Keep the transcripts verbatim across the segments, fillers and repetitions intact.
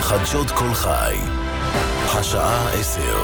חדשות כל חי, השעה עשר.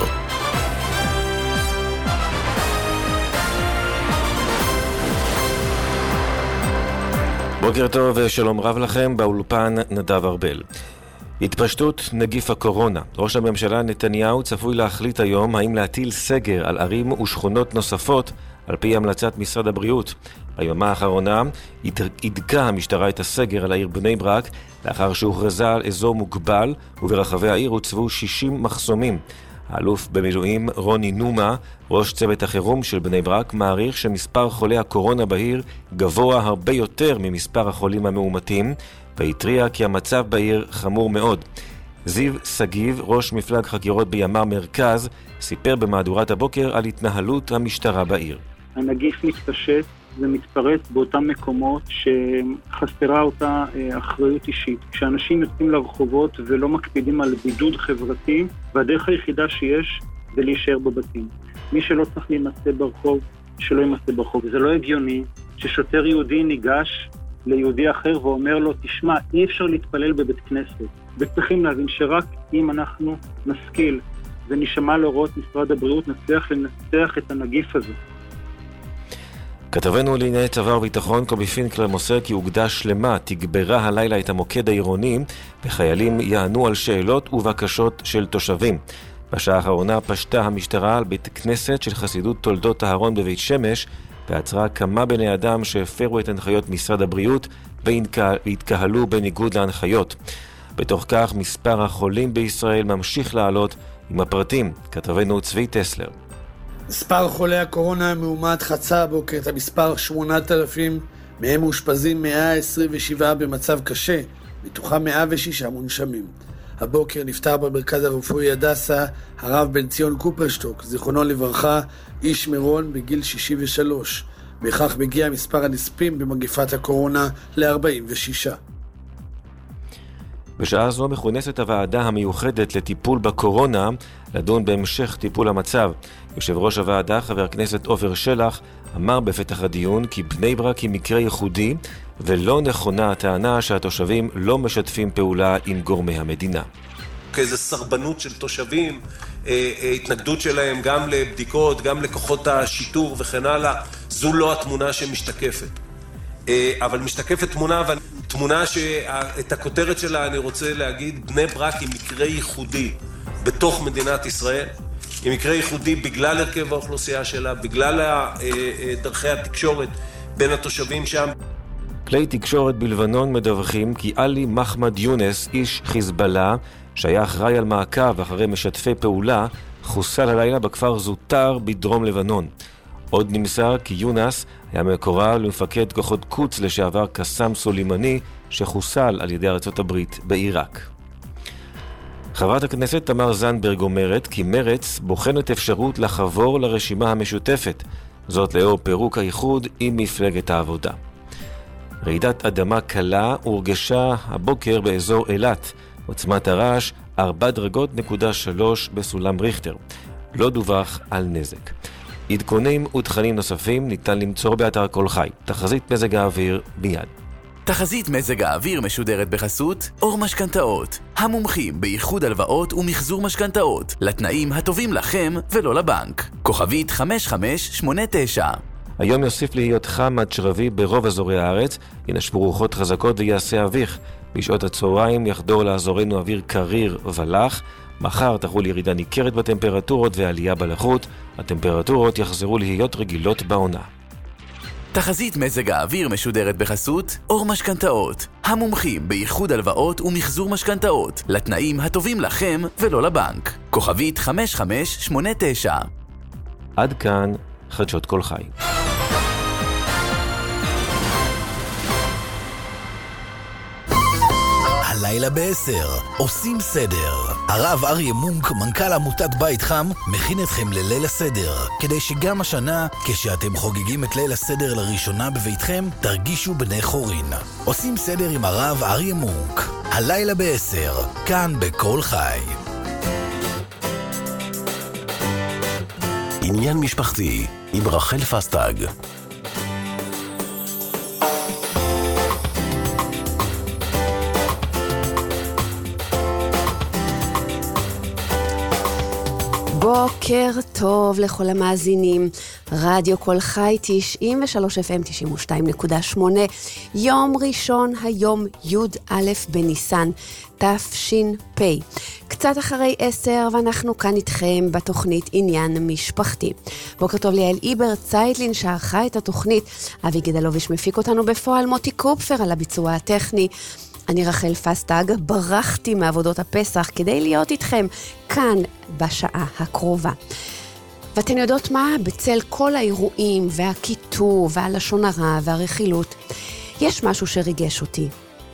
בוקר טוב ושלום רב לכם, באולפן נדב ארבל. התפשטות נגיף הקורונה. ראש הממשלה נתניהו צפוי להחליט היום האם להטיל סגר על ערים ושכונות נוספות על פי המלצת משרד הבריאות. ביומה האחרונה הדקה המשטרה את הסגר על העיר בני ברק לאחר שהוכרזה על אזור מוגבל, וברחבי העיר הוצבו שישים מחסומים. האלוף במילואים רוני נומה, ראש צוות החירום של בני ברק, מעריך שמספר חולי הקורונה בעיר גבוה הרבה יותר ממספר החולים המאומתים, והתריע כי המצב בעיר חמור מאוד. זיו סגיב, ראש מפלג חקירות בימ"ר מרכז, סיפר במהדורת הבוקר על התנהלות המשטרה בעיר. הנגיף מתפשט ומתפרץ באותם מקומות שחסרה אותה אחריות אישית. כשאנשים יוצאים לרחובות ולא מקפידים על בידוד חברתי, והדרך היחידה שיש זה להישאר בבתים. מי שלא צריך להימצא ברחוב, שלא יימצא ברחוב. זה לא הגיוני ששוטר יהודי ניגש ליהודי אחר ואומר לו, תשמע, אי אפשר להתפלל בבית כנסת. וצריכים להבין שרק אם אנחנו נשכיל ונשמע להוראות משרד הבריאות, נצליח לנצח את הנגיף הזה. כתבנו לענייני צבא וביטחון קובי פינקלר מוסר כי אוגדה שלמה תגברה הלילה את המוקד העירוני, וחיילים יענו על שאלות ובקשות של תושבים. בשעה האחרונה פשטה המשטרה על בית כנסת של חסידות תולדות אהרון בבית שמש, ועצרה כמה בני אדם שהפרו את הנחיות משרד הבריאות והתקהלו בניגוד להנחיות. בתוך כך מספר החולים בישראל ממשיך לעלות. עם הפרטים כתבנו צבי טסלר. מספר חולי הקורונה המאומת חצה הבוקר את המספר שמונת אלפים, מהם מאושפזים מאה עשרים ושבעה במצב קשה, מתוכם מאה ושישה מונשמים. הבוקר נפטר במרכז הרפואי הדסה הרב בן ציון קופרשטוק, זיכרונו לברכה, איש מירון בגיל שישים ושלוש. בכך מגיע מספר הנספים במגפת הקורונה ל-ארבעים ושש. בשעה זו מכונסת הוועדה המיוחדת לטיפול בקורונה לדון בהמשך טיפול המצב. יושב ראש הוועדה, חבר הכנסת עופר שלח, אמר בפתח הדיון כי בני ברק היא מקרה ייחודי, ולא נכונה הטענה שהתושבים לא משתפים פעולה עם גורמי המדינה. כאיזו סרבנות של תושבים, התנגדות שלהם גם לבדיקות, גם לכוחות השיטור וכן הלאה, זו לא התמונה שמשתקפת. אבל משתקפת תמונה, תמונה שאת הכותרת שלה אני רוצה להגיד, בני ברק היא מקרה ייחודי בתוך מדינת ישראל. היא מקרה ייחודי בגלל הרכב האוכלוסייה שלה, בגלל דרכי התקשורת בין התושבים שם. כלי תקשורת בלבנון מדווחים כי עלי מחמד יונס, איש חיזבאללה, שהיה אחראי על מעקב אחרי משתפי פעולה, חוסל הלילה בכפר זוטר בדרום לבנון. עוד נמסר כי יונס היה מקורב למפקד כוחות קוץ לשעבר קסם סולימני, שחוסל על ידי ארצות הברית בעיראק. חברת הכנסת תמר זנדברג אומרת כי מרץ בוחנת אפשרות לחבור לרשימה המשותפת, זאת לאור פירוק האיחוד עם מפלגת העבודה. רעידת אדמה קלה הורגשה הבוקר באזור אילת, עוצמת הרעש ארבע דרגות נקודה שלוש בסולם ריכטר. לא דווח על נזק. עדכונים ותכנים נוספים ניתן למצוא באתר כל חי. תחזית מזג האוויר ביד. תחזית מזג האוויר משודרת בחסות אור משכנתאות, המומחים באיחוד הלוואות ומחזור משכנתאות, לתנאים הטובים לכם ולא לבנק. כוכבית חמש חמש שמונה תשע. היום יוסיף להיות חם עד שרבי ברוב אזורי הארץ, ינשבו רוחות חזקות ויעשה אביך. בשעות הצהריים יחדור לאזורנו אוויר קריר ולח. מחר תחול ירידה ניכרת בטמפרטורות ועלייה בלחות. הטמפרטורות יחזרו להיות רגילות בעונה. תחזית מזג האוויר משודרת בחסות אור משכנתאות, המומחים באיחוד הלוואות ומחזור משכנתאות, לתנאים הטובים לכם ולא לבנק. כוכבית חמש חמש שמונה תשע. עד כאן חדשות כל חי. הלילה בעשר, עושים סדר. הרב אריה מונק, מנכ"ל עמותת בית חם, מכין אתכם לליל הסדר, כדי שגם השנה, כשאתם חוגגים את ליל הסדר לראשונה בביתכם, תרגישו בני חורין. עושים סדר עם הרב אריה מונק. הלילה בעשר, כאן בכל חי. עניין משפחתי עם רחל פסטג. בוקר טוב לכל המאזינים, רדיו כל חי תשעים ושלוש אף אם תשעים ושתיים נקודה שמונה, יום ראשון היום י' א' בניסן תש"פ, קצת אחרי עשר ואנחנו כאן איתכם בתוכנית עניין משפחתי. בוקר טוב ליעל איבר צייטלין שערכה את התוכנית, אבי גדלוביש מפיק אותנו בפועל, מוטי קופפר על הביצוע הטכני, אני רחל פסטג, ברחתי מעבודות הפסח כדי להיות איתכם כאן בשעה הקרובה. ואתן יודעות מה? בצל כל האירועים והכיתוב והלשון הרע והרכילות, יש משהו שריגש אותי.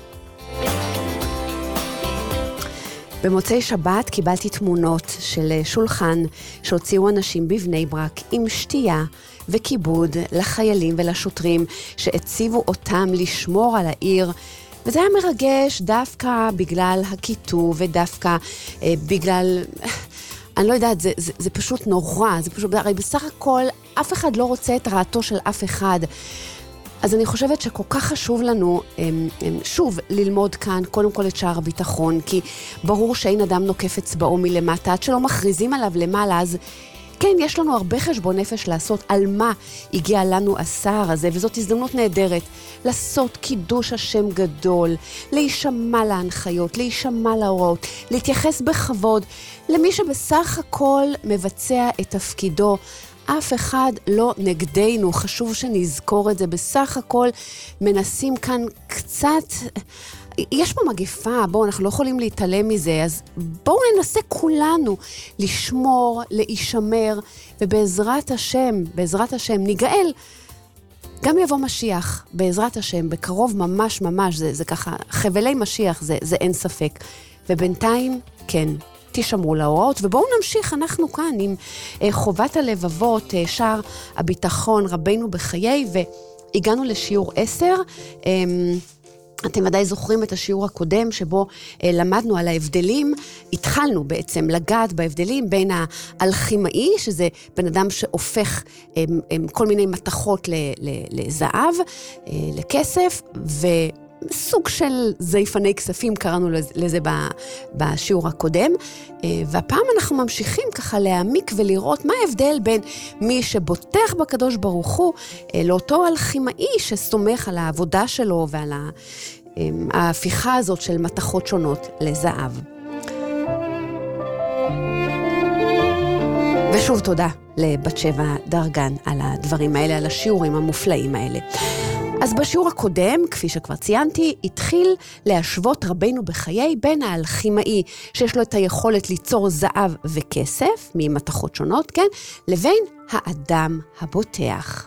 במוצאי שבת קיבלתי תמונות של שולחן שהוציאו אנשים בבני ברק עם שתייה וכיבוד לחיילים ולשוטרים שהציבו אותם לשמור על העיר, וזה היה מרגש דווקא בגלל הכיתוב ודווקא אה, בגלל, אני לא יודעת, זה, זה, זה פשוט נורא, זה פשוט, הרי בסך הכל אף אחד לא רוצה את רעתו של אף אחד, אז אני חושבת שכל כך חשוב לנו, הם, הם, שוב, ללמוד כאן קודם כל את שער הביטחון, כי ברור שאין אדם נוקף אצבעו מלמטה, עד שלא מכריזים עליו למעלה, אז כן, יש לנו הרבה חשבון נפש לעשות על מה הגיע לנו הסער הזה, וזאת הזדמנות נהדרת לעשות קידוש השם גדול, להישמע להנחיות, להישמע להוראות, להתייחס בכבוד למי שבסך הכל מבצע את תפקידו. אף אחד לא נגדנו, חשוב שנזכור את זה, בסך הכל מנסים כאן קצת, יש פה מגפה, בואו, אנחנו לא יכולים להתעלם מזה, אז בואו ננסה כולנו לשמור, להישמר, ובעזרת השם, בעזרת השם, ניגאל, גם יבוא משיח, בעזרת השם, בקרוב ממש ממש, זה, זה ככה, חבלי משיח, זה, זה אין ספק, ובינתיים, כן, תשמרו להוראות, ובואו נמשיך, אנחנו כאן עם אה, חובת הלבבות, אה, שער הביטחון, רבינו בחיי, והגענו לשיעור עשר, אה, אתם ודאי זוכרים את השיעור הקודם שבו אה, למדנו על ההבדלים, התחלנו בעצם לגעת בהבדלים בין האלכימאי, שזה בן אדם שהופך אה, אה, כל מיני מתכות ל, ל, לזהב, אה, לכסף, וסוג של זייפני כספים, קראנו לזה בשיעור הקודם, אה, והפעם אנחנו ממשיכים ככה להעמיק ולראות מה ההבדל בין מי שבוטח בקדוש ברוך הוא, אה, לאותו אלכימאי שסומך על העבודה שלו ועל ה... ההפיכה הזאת של מתכות שונות לזהב. ושוב תודה לבת שבע דרגן על הדברים האלה, על השיעורים המופלאים האלה. אז בשיעור הקודם, כפי שכבר ציינתי, התחיל להשוות רבינו בחיי בין האלכימאי, שיש לו את היכולת ליצור זהב וכסף, ממתכות שונות, כן? לבין האדם הבוטח.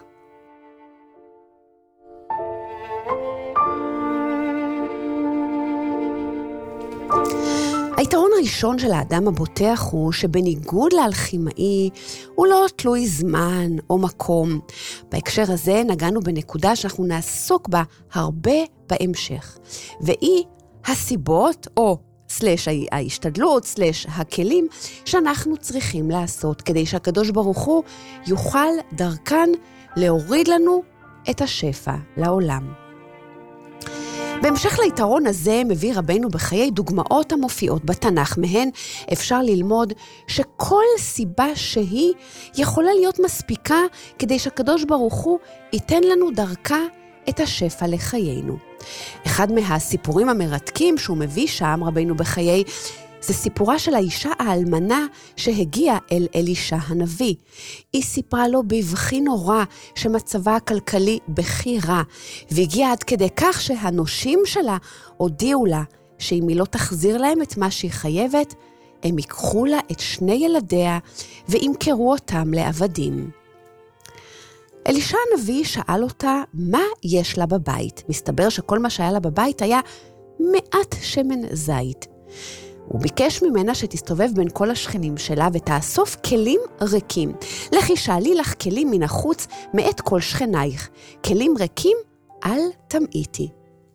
היתרון הראשון של האדם הבוטח הוא שבניגוד לאלכימאי הוא לא תלוי זמן או מקום. בהקשר הזה נגענו בנקודה שאנחנו נעסוק בה הרבה בהמשך, והיא הסיבות או סלש ההשתדלות, סלש הכלים שאנחנו צריכים לעשות כדי שהקדוש ברוך הוא יוכל דרכן להוריד לנו את השפע לעולם. בהמשך ליתרון הזה מביא רבינו בחיי דוגמאות המופיעות בתנ"ך, מהן אפשר ללמוד שכל סיבה שהיא יכולה להיות מספיקה כדי שהקדוש ברוך הוא ייתן לנו דרכה את השפע לחיינו. אחד מהסיפורים המרתקים שהוא מביא שם רבינו בחיי זה סיפורה של האישה האלמנה שהגיעה אל אלישע הנביא. היא סיפרה לו בבכי נורא שמצבה הכלכלי בכי רע, והגיעה עד כדי כך שהנושים שלה הודיעו לה שאם היא לא תחזיר להם את מה שהיא חייבת, הם ייקחו לה את שני ילדיה וימכרו אותם לעבדים. אלישע הנביא שאל אותה מה יש לה בבית. מסתבר שכל מה שהיה לה בבית היה מעט שמן זית. הוא ביקש ממנה שתסתובב בין כל השכנים שלה ותאסוף כלים ריקים. לכי שאלי לך כלים מן החוץ מאת כל שכנייך. כלים ריקים אל תמעיטי.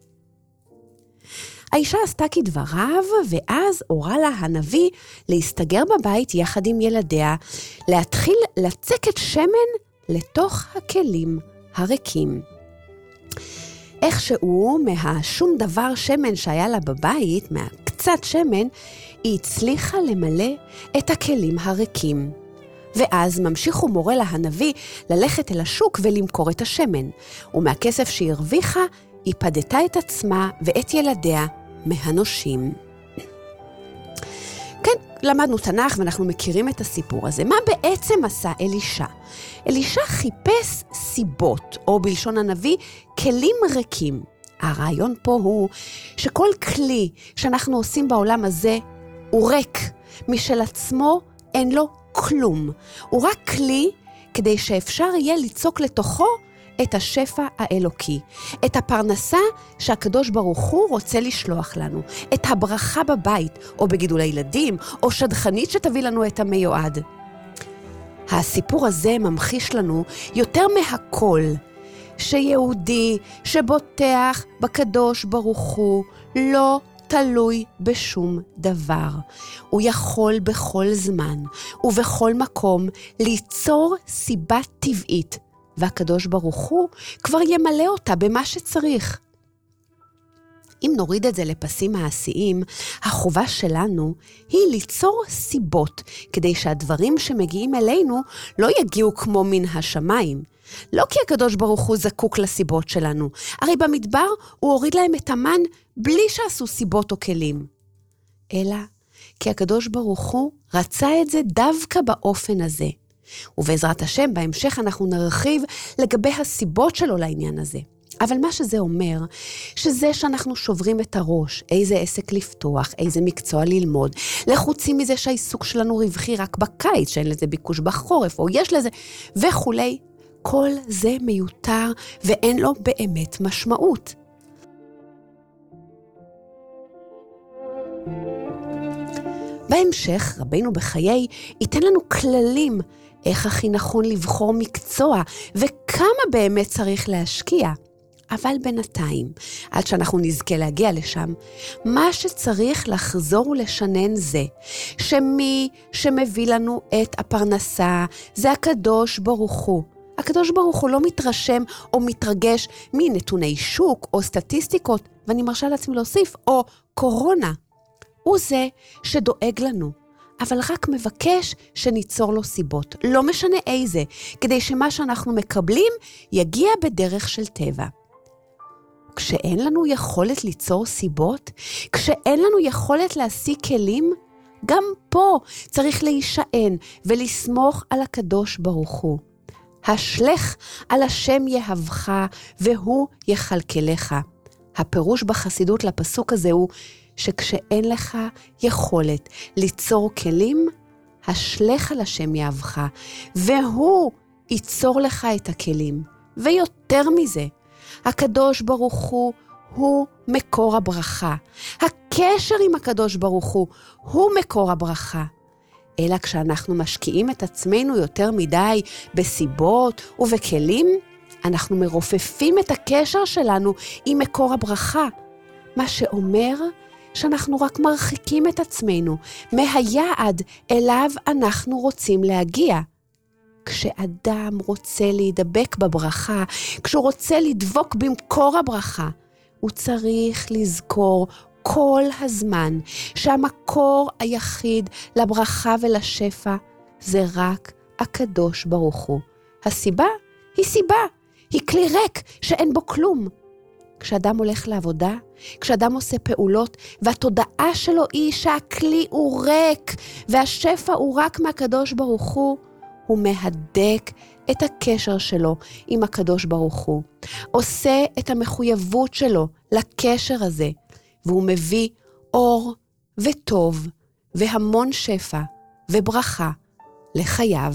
האישה עשתה כדבריו, ואז הורה לה הנביא להסתגר בבית יחד עם ילדיה, להתחיל לצקת שמן לתוך הכלים הריקים. איכשהו מהשום דבר שמן שהיה לה בבית, מהקצת שמן, היא הצליחה למלא את הכלים הריקים. ואז ממשיך ומורה לה הנביא ללכת אל השוק ולמכור את השמן. ומהכסף שהיא הרוויחה, היא פדתה את עצמה ואת ילדיה מהנושים. כן, למדנו תנ"ך ואנחנו מכירים את הסיפור הזה. מה בעצם עשה אלישע? אלישע חיפש סיבות, או בלשון הנביא, כלים ריקים. הרעיון פה הוא שכל כלי שאנחנו עושים בעולם הזה הוא ריק. משל עצמו אין לו כלום. הוא רק כלי כדי שאפשר יהיה ליצוק לתוכו את השפע האלוקי, את הפרנסה שהקדוש ברוך הוא רוצה לשלוח לנו, את הברכה בבית, או בגידול הילדים, או שדכנית שתביא לנו את המיועד. הסיפור הזה ממחיש לנו יותר מהכל, שיהודי שבוטח בקדוש ברוך הוא לא תלוי בשום דבר. הוא יכול בכל זמן ובכל מקום ליצור סיבה טבעית, והקדוש ברוך הוא כבר ימלא אותה במה שצריך. אם נוריד את זה לפסים מעשיים, החובה שלנו היא ליצור סיבות, כדי שהדברים שמגיעים אלינו לא יגיעו כמו מן השמיים. לא כי הקדוש ברוך הוא זקוק לסיבות שלנו, הרי במדבר הוא הוריד להם את המן בלי שעשו סיבות או כלים. אלא כי הקדוש ברוך הוא רצה את זה דווקא באופן הזה. ובעזרת השם בהמשך אנחנו נרחיב לגבי הסיבות שלו לעניין הזה. אבל מה שזה אומר, שזה שאנחנו שוברים את הראש, איזה עסק לפתוח, איזה מקצוע ללמוד, לחוצים מזה שהעיסוק שלנו רווחי רק בקיץ, שאין לזה ביקוש בחורף, או יש לזה, וכולי, כל זה מיותר ואין לו באמת משמעות. בהמשך, רבינו בחיי ייתן לנו כללים איך הכי נכון לבחור מקצוע וכמה באמת צריך להשקיע. אבל בינתיים, עד שאנחנו נזכה להגיע לשם, מה שצריך לחזור ולשנן זה, שמי שמביא לנו את הפרנסה זה הקדוש ברוך הוא. הקדוש ברוך הוא לא מתרשם או מתרגש מנתוני שוק או סטטיסטיקות, ואני מרשה לעצמי להוסיף, או קורונה. הוא זה שדואג לנו, אבל רק מבקש שניצור לו סיבות, לא משנה איזה, כדי שמה שאנחנו מקבלים יגיע בדרך של טבע. כשאין לנו יכולת ליצור סיבות, כשאין לנו יכולת להשיג כלים, גם פה צריך להישען ולסמוך על הקדוש ברוך הוא. השלך על השם יהבך והוא יכלכלך. הפירוש בחסידות לפסוק הזה הוא שכשאין לך יכולת ליצור כלים, השלך על השם יהבך והוא ייצור לך את הכלים. ויותר מזה, הקדוש ברוך הוא הוא מקור הברכה. הקשר עם הקדוש ברוך הוא הוא מקור הברכה. אלא כשאנחנו משקיעים את עצמנו יותר מדי בסיבות ובכלים, אנחנו מרופפים את הקשר שלנו עם מקור הברכה. מה שאומר שאנחנו רק מרחיקים את עצמנו מהיעד אליו אנחנו רוצים להגיע. כשאדם רוצה להידבק בברכה, כשהוא רוצה לדבוק במקור הברכה, הוא צריך לזכור כל הזמן שהמקור היחיד לברכה ולשפע זה רק הקדוש ברוך הוא. הסיבה היא סיבה, היא כלי ריק שאין בו כלום. כשאדם הולך לעבודה, כשאדם עושה פעולות, והתודעה שלו היא שהכלי הוא ריק, והשפע הוא רק מהקדוש ברוך הוא, הוא מהדק את הקשר שלו עם הקדוש ברוך הוא. עושה את המחויבות שלו לקשר הזה, והוא מביא אור וטוב והמון שפע וברכה לחייו.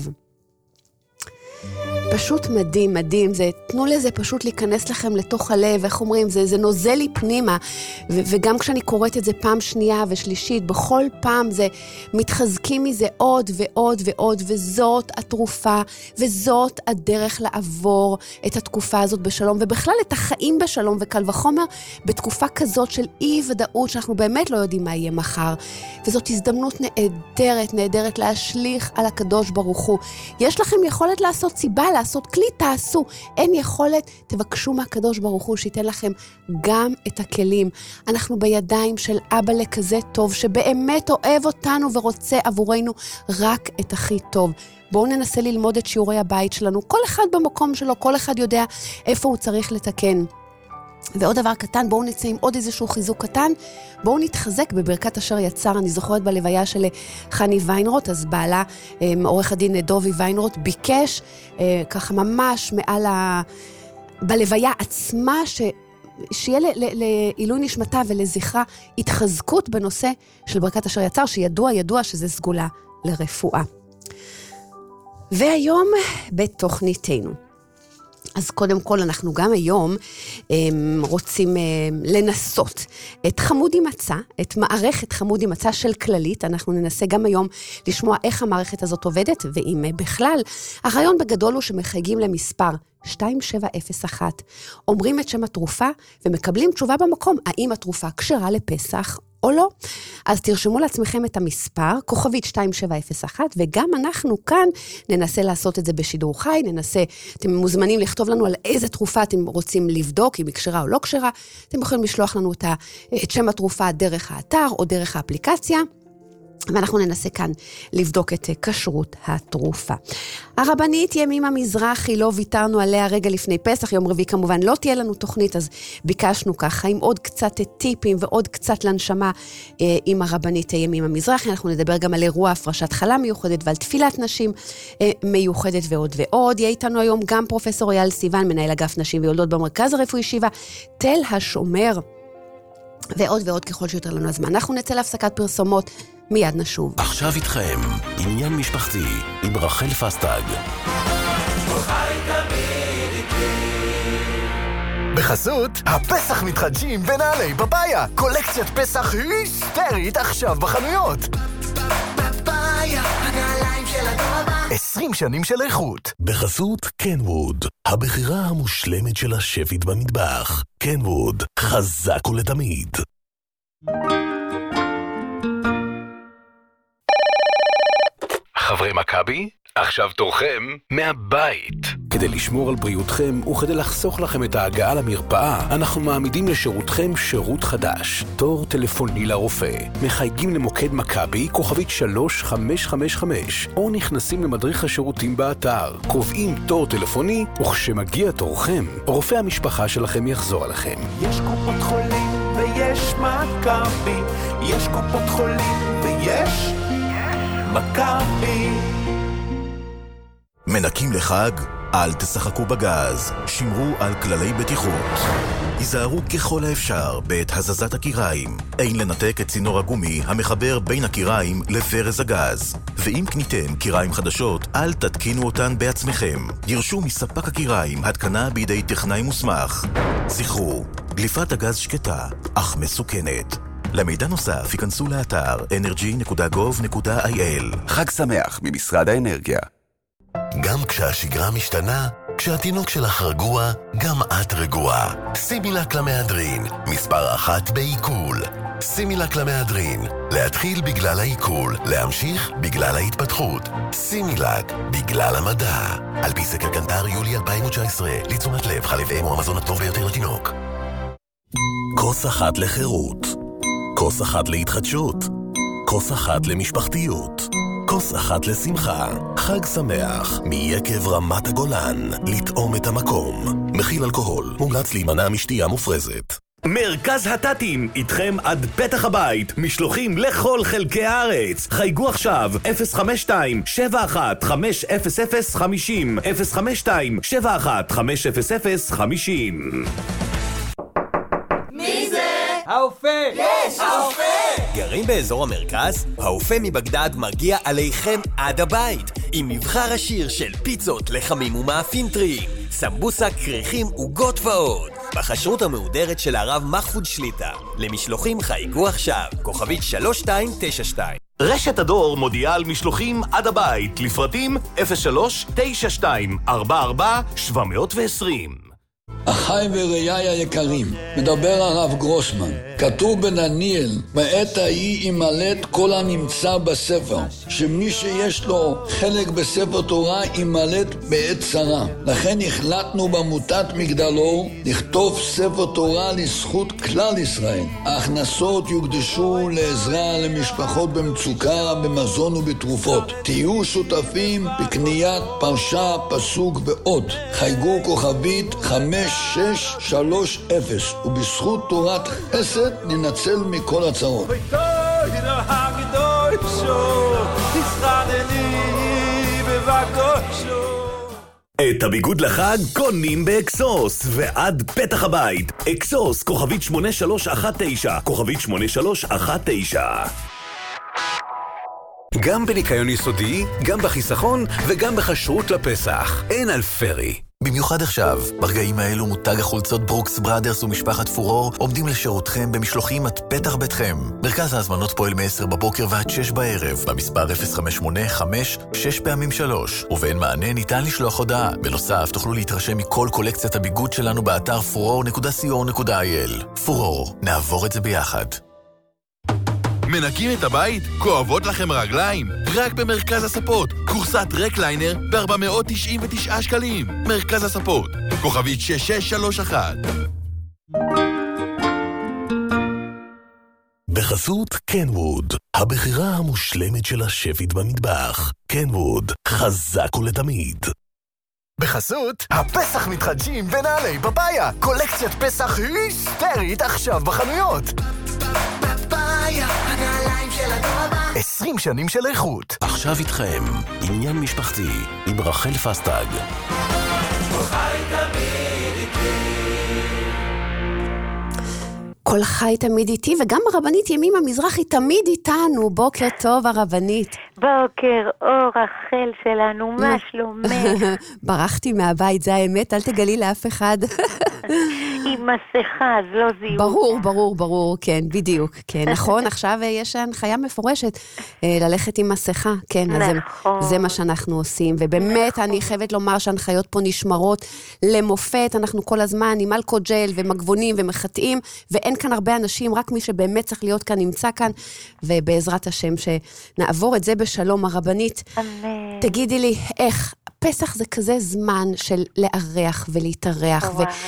פשוט מדהים, מדהים, זה, תנו לזה פשוט להיכנס לכם לתוך הלב, איך אומרים, זה, זה נוזל לי פנימה, ו, וגם כשאני קוראת את זה פעם שנייה ושלישית, בכל פעם זה מתחזקים מזה עוד ועוד ועוד, וזאת התרופה, וזאת הדרך לעבור את התקופה הזאת בשלום, ובכלל את החיים בשלום, וקל וחומר, בתקופה כזאת של אי ודאות, שאנחנו באמת לא יודעים מה יהיה מחר, וזאת הזדמנות נהדרת, נהדרת להשליך על הקדוש ברוך הוא. יש לכם יכולת לעשות סיבה, לעשות כלי, תעשו. אין יכולת, תבקשו מהקדוש ברוך הוא שייתן לכם גם את הכלים. אנחנו בידיים של אבא לכזה טוב, שבאמת אוהב אותנו ורוצה עבורנו רק את הכי טוב. בואו ננסה ללמוד את שיעורי הבית שלנו. כל אחד במקום שלו, כל אחד יודע איפה הוא צריך לתקן. ועוד דבר קטן, בואו נצא עם עוד איזשהו חיזוק קטן, בואו נתחזק בברכת אשר יצר. אני זוכרת בלוויה של חני ויינרוט, אז בעלה, עורך הדין דובי ויינרוט, ביקש ככה ממש מעל ה... בלוויה עצמה, ש... שיהיה לעילוי נשמתה ולזכרה התחזקות בנושא של ברכת אשר יצר, שידוע ידוע שזה סגולה לרפואה. והיום בתוכניתנו. אז קודם כל אנחנו גם היום רוצים לנסות את חמודי מצא, את מערכת חמודי מצא של כללית. אנחנו ננסה גם היום לשמוע איך המערכת הזאת עובדת, ואם בכלל. הרעיון בגדול הוא שמחייגים למספר שתיים שבע אפס אחת, אומרים את שם התרופה ומקבלים תשובה במקום, האם התרופה כשרה לפסח או לא. אז תרשמו לעצמכם את המספר, כוכבית שתיים שבע אפס אחת, וגם אנחנו כאן ננסה לעשות את זה בשידור חי, ננסה, אתם מוזמנים לכתוב לנו על איזה תרופה אתם רוצים לבדוק, אם היא כשרה או לא כשרה, אתם יכולים לשלוח לנו את, ה, את שם התרופה דרך האתר או דרך האפליקציה, ואנחנו ננסה כאן לבדוק את כשרות התרופה. הרבנית ימימה מזרחי, לא ויתרנו עליה רגע לפני פסח, יום רביעי כמובן לא תהיה לנו תוכנית, אז ביקשנו ככה עם עוד קצת טיפים ועוד קצת לנשמה אה, עם הרבנית ימימה מזרחי. אנחנו נדבר גם על אירוע הפרשת חלה מיוחדת ועל תפילת נשים אה, מיוחדת ועוד ועוד. יהיה איתנו היום גם פרופסור אייל סיוון, מנהל אגף נשים ויולדות במרכז הרפואי שיבא תל השומר, ועוד ועוד ככל שיותר לנו הזמן. אנחנו נצא להפסקת פרסומות, מיד נשוב. עכשיו איתכם, עניין משפחתי, עם רחל פסטג. בחסות, הפסח מתחדשים בנעלי פפאיה. קולקציית פסח היסטרית עכשיו בחנויות. פפאיה, הנעליים של הדור. עשרים שנים של איכות. בחסות קנווד, הבחירה המושלמת של השפית במטבח. קנווד, חזק ולתמיד. חברי מכבי, עכשיו תורכם מהבית. כדי לשמור על בריאותכם וכדי לחסוך לכם את ההגעה למרפאה, אנחנו מעמידים לשירותכם שירות חדש, תור טלפוני לרופא. מחייגים למוקד מכבי, כוכבית שלוש חמש חמש חמש, או נכנסים למדריך השירותים באתר, קובעים תור טלפוני, וכשמגיע תורכם, רופא המשפחה שלכם יחזור עליכם. יש קופות חולים ויש מכבי, יש קופות חולים ויש מכבי. מנקים לחג? אל תשחקו בגז, שמרו על כללי בטיחות. היזהרו ככל האפשר בעת הזזת הקיריים. אין לנתק את צינור הגומי המחבר בין הקיריים לפרז הגז. ואם קניתם קיריים חדשות, אל תתקינו אותן בעצמכם. ירשו מספק הקיריים התקנה בידי טכנאי מוסמך. זכרו, דליפת הגז שקטה, אך מסוכנת. למידע נוסף, ייכנסו לאתר אנרג'י נקודה גוב נקודה איי אל. חג שמח ממשרד האנרגיה. גם כשהשגרה משתנה, כשהתינוק שלך רגוע, גם את רגועה. סימילק למהדרין, מספר אחת בעיכול. סימילק למהדרין, להתחיל בגלל העיכול, להמשיך בגלל ההתפתחות. סימילק, בגלל המדע. על פי סקר קנטר יולי אלפיים תשע עשרה, לתשומת לב, חלב אם הוא המזון הטוב ביותר לתינוק. כוס אחת לחירות, כוס אחת להתחדשות, כוס אחת למשפחתיות, כוס אחת לשמחה. חג שמח מיקב רמת הגולן, לטעום את המקום. מכיל אלכוהול, מומלץ להימנע משתייה מופרזת. מרכז הטטים, איתכם עד פתח הבית, משלוחים לכל חלקי הארץ. חייגו עכשיו אפס חמש שתיים שבע אחת חמש אפס אפס חמישים, אפס חמש שתיים שבע אחת חמש אפס אפס חמישים. מי זה? האופה! יש! האופה! גרים באזור המרכז? האופה מבגדד מגיע עליכם עד הבית, עם מבחר עשיר של פיצות, לחמים ומאפים טריים, סמבוסה, קרחים וגות ועוד. בחשרות המהודרת של הרב מחפוד שליטה. למשלוחים חייגו עכשיו, כוכבית שלוש שתיים תשע שתיים. רשת הדור מודיעה על משלוחים עד הבית, לפרטים אפס שלוש תשע שתיים ארבע ארבע שבע עשרים. אחיי וראיי היקרים, מדבר הרב גרוסמן. כתוב בדניאל, בעת ההיא ימלט כל הנמצא בספר, שמי שיש לו חלק בספר תורה ימלט בעת צרה. לכן החלטנו בעמותת מגדלור לכתוב ספר תורה לזכות כלל ישראל. ההכנסות יוקדשו לעזרה למשפחות במצוקה, במזון ובתרופות. תהיו שותפים בקניית פרשה, פסוק ועוד. חייגו כוכבית חמש שש שלוש אפס, ובזכות תורת חסד ננצל מכל הצרות. את הביגוד לחג קונים באקסוס, ועד פתח הבית. אקסוס, כוכבית שמונה שלוש אחת תשע, כוכבית שמונה שלוש אחת תשע. גם בניקיון יסודי, גם בחיסכון וגם בחשרות לפסח. אין על פרי. במיוחד עכשיו, ברגעים האלו מותג החולצות ברוקס בראדרס ומשפחת פורור עומדים לשירותכם במשלוחים עד פתח ביתכם. מרכז ההזמנות פועל מ-עשר בבוקר ועד שש בערב, במספר אפס חמש שמונה חמש שש פעמים שלוש, ובאין מענה ניתן לשלוח הודעה. בנוסף, תוכלו להתרשם מכל קולקציית הביגוד שלנו באתר פורור נקודה סי או נקודה איי אל. פורור, נעבור את זה ביחד. מנקים את הבית? כואבות לכם רגליים? רק במרכז הספות. קורסת רקליינר ב-ארבע מאות תשעים ותשעה שקלים. מרכז הספות. כוכבית שש שש שלוש אחת. בחסות קנווד, הבחירה המושלמת של השפית במטבח. קנווד, חזק ולתמיד. בחסות, הפסח מתחדשים בנעלי פפאיה. קולקציית פסח היסטרית עכשיו בחנויות. פפאיה, הנעליים של הדור. עשרים שנים של איכות. עכשיו איתכם, עניין משפחתי, עם רחל פסטג. כל חי תמיד איתי, וגם הרבנית ימימה מזרחי תמיד איתנו. בוקר טוב, הרבנית. בוקר אור, רחל שלנו, מה שלומך? ברחתי מהבית, זה האמת, אל תגלי לאף אחד. עם מסכה, אז לא זיהו. ברור, ברור, ברור, כן, בדיוק, כן, נכון, עכשיו יש הנחיה מפורשת ללכת עם מסכה, כן, נכון. אז זה מה שאנחנו עושים, ובאמת אני חייבת לומר שההנחיות פה נשמרות למופת, אנחנו כל הזמן עם אלכוג'ל ומגבונים ומחטאים, ואין כאן הרבה אנשים, רק מי שבאמת צריך להיות כאן נמצא כאן, ובעזרת השם שנעבור את זה בשלום. הרבנית, אמן. תגידי לי, איך פסח זה כזה זמן של לארח ולהתארח,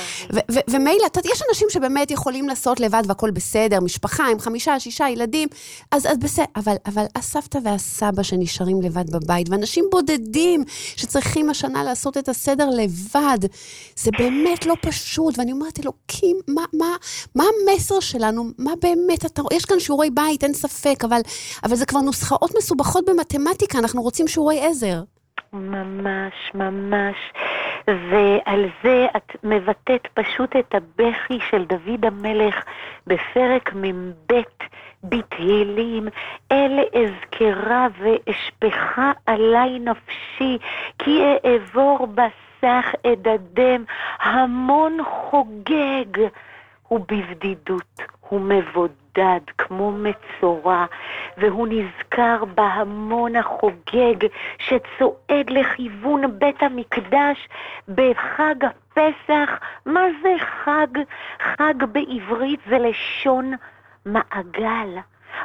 ומילא, יש אנשים שבאמת יכולים לעשות לבד והכל בסדר, משפחה עם חמישה, שישה ילדים, אז בסדר, אבל הסבתא והסבא שנשארים לבד בבית, ואנשים בודדים שצריכים השנה לעשות את הסדר לבד, זה באמת לא פשוט, ואני אומרת, אלוקים, מה המסר שלנו, מה באמת, יש כאן שיעורי בית, אין ספק, אבל זה כבר נוסחאות מסובכות במתמטיקה, אנחנו רוצים שיעורי עזר. ממש, ממש, ועל זה את מבטאת פשוט את הבכי של דוד המלך בפרק מבית בתהילים, אלה אזכרה ואשפחה עלי נפשי, כי אעבור בסך אדדם, המון חוגג, הוא בבדידות, הוא מבודד כמו מצורע, והוא נזכר בהמון החוגג שצועד לכיוון בית המקדש בחג הפסח. מה זה חג? חג בעברית זה לשון מעגל.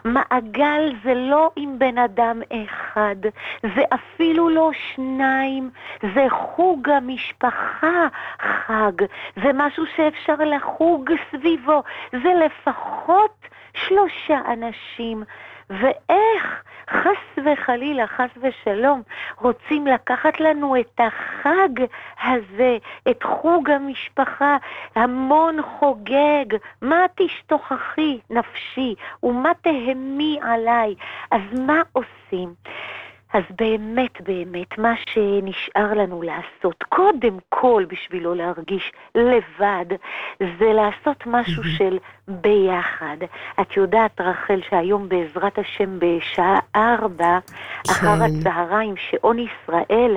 מעגל זה לא עם בן אדם אחד, זה אפילו לא שניים, זה חוג המשפחה חג, זה משהו שאפשר לחוג סביבו, זה לפחות שלושה אנשים. ואיך חס וחלילה, חס ושלום, רוצים לקחת לנו את החג הזה, את חוג המשפחה, המון חוגג, מה תשתוכחי נפשי ומה תהמי עליי. אז מה עושים? אז באמת באמת מה שנשאר לנו לעשות קודם כל בשביל לא להרגיש לבד זה לעשות משהו של ביחד. את יודעת רחל שהיום בעזרת השם בשעה ארבע אחר הצהריים שעון ישראל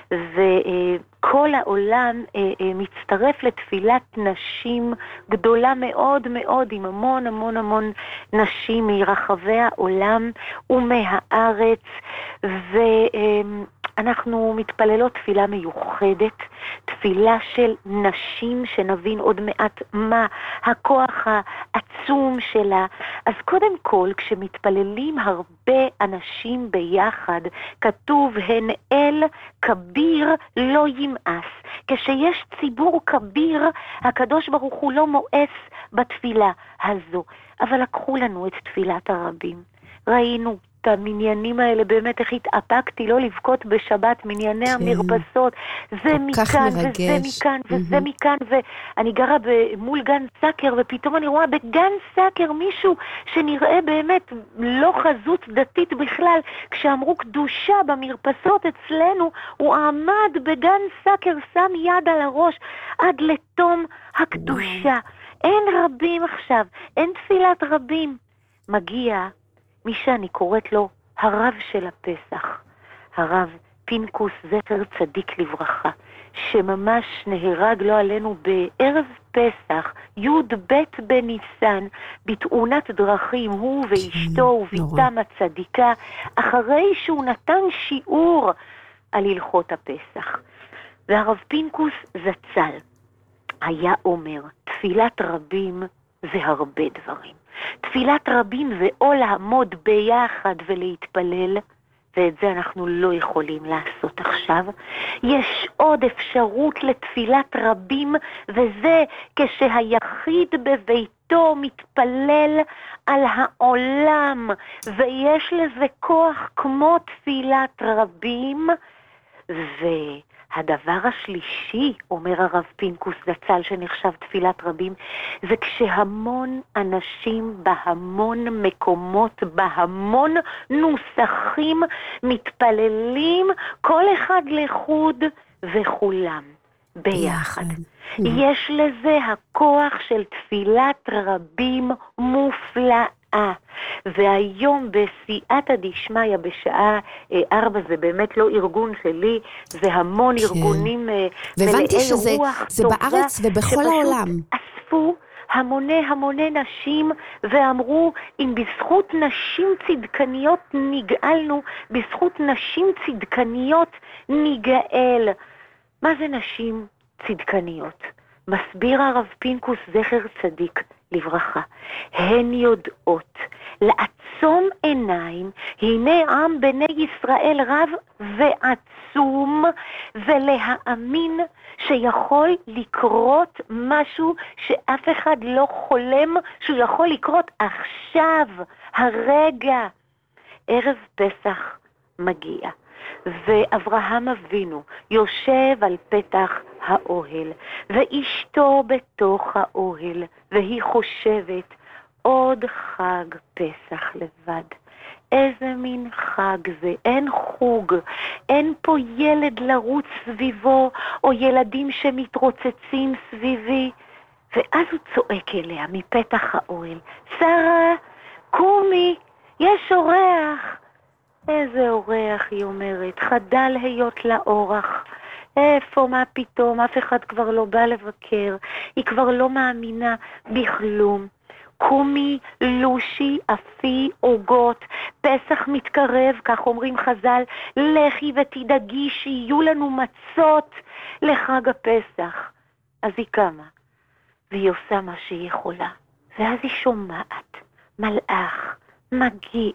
וכל העולם מצטרף לתפילת נשים גדולה מאוד מאוד עם המון המון המון נשים מרחבי העולם ומהארץ, ו אנחנו מתפללות תפילה מיוחדת, תפילה של נשים, שנבין עוד מעט מה הכוח העצום שלה. אז קודם כל, כשמתפללים הרבה אנשים ביחד, כתוב הן אל כביר לא ימאס. כשיש ציבור כביר, הקדוש ברוך הוא לא מואס בתפילה הזו. אבל לקחו לנו את תפילת הרבים. ראינו את המניינים האלה, באמת איך התאפקתי לא לבכות בשבת, מנייני המרפסות, זה מכאן וזה מכאן וזה מכאן, ואני גרה מול גן סאקר, ופתאום אני רואה בגן סאקר מישהו שנראה באמת לא חזות דתית בכלל, כשאמרו קדושה במרפסות אצלנו, הוא עמד בגן סאקר, שם יד על הראש, עד לתום הקדושה. אין רבים עכשיו, אין תפילת רבים. מגיע מי שאני קוראת לו הרב של הפסח, הרב פינקוס זכר צדיק לברכה, שממש נהרג לא עלינו בערב פסח, י' ב' בניסן, בתאונת דרכים, הוא ואשתו וביתם הצדיקה, אחרי שהוא נתן שיעור על הלכות הפסח. והרב פינקוס זצ"ל היה אומר, תפילת רבים זה הרבה דברים. תפילת רבים זה או לעמוד ביחד ולהתפלל, ואת זה אנחנו לא יכולים לעשות עכשיו. יש עוד אפשרות לתפילת רבים, וזה כשהיחיד בביתו מתפלל על העולם, ויש לזה כוח כמו תפילת רבים. והדבר השלישי, אומר הרב פינקוס זצ"ל, שנחשב תפילת רבים, זה כשהמון אנשים בהמון מקומות, בהמון נוסחים מתפללים, כל אחד לחוד וכולם ביחד. יש לזה הכוח של תפילת רבים מופלאה. והיום בסייעתא דשמיא בשעה ארבע, זה באמת לא ארגון שלי, זה המון ארגונים מלאי רוח זה טובה, בארץ ובכל העולם. אספו המוני המוני נשים ואמרו, אם בזכות נשים צדקניות נגאלנו, בזכות נשים צדקניות נגאל. מה זה נשים צדקניות? מסביר הרב פינקוס זכר צדיק לברכה, הן יודעות לעצום עיניים, הנה עם בני ישראל רב ועצום, ולהאמין שיכול לקרות משהו שאף אחד לא חולם שהוא יכול לקרות עכשיו, הרגע. ערב פסח מגיע, ואברהם אבינו יושב על פתח האוהל, ואשתו בתוך האוהל, והיא חושבת, עוד חג פסח לבד. איזה מין חג זה? אין חוג, אין פה ילד לרוץ סביבו, או ילדים שמתרוצצים סביבי. ואז הוא צועק אליה מפתח האוהל, שרה, קומי, יש אורח. איזה אורח, היא אומרת, חדל היות לאורח. איפה, מה פתאום, אף אחד כבר לא בא לבקר, היא כבר לא מאמינה בכלום. קומי, לושי, אפי, עוגות, פסח מתקרב, כך אומרים חז"ל, לכי ותדאגי שיהיו לנו מצות לחג הפסח. אז היא קמה, והיא עושה מה שהיא יכולה, ואז היא שומעת, מלאך מגיע,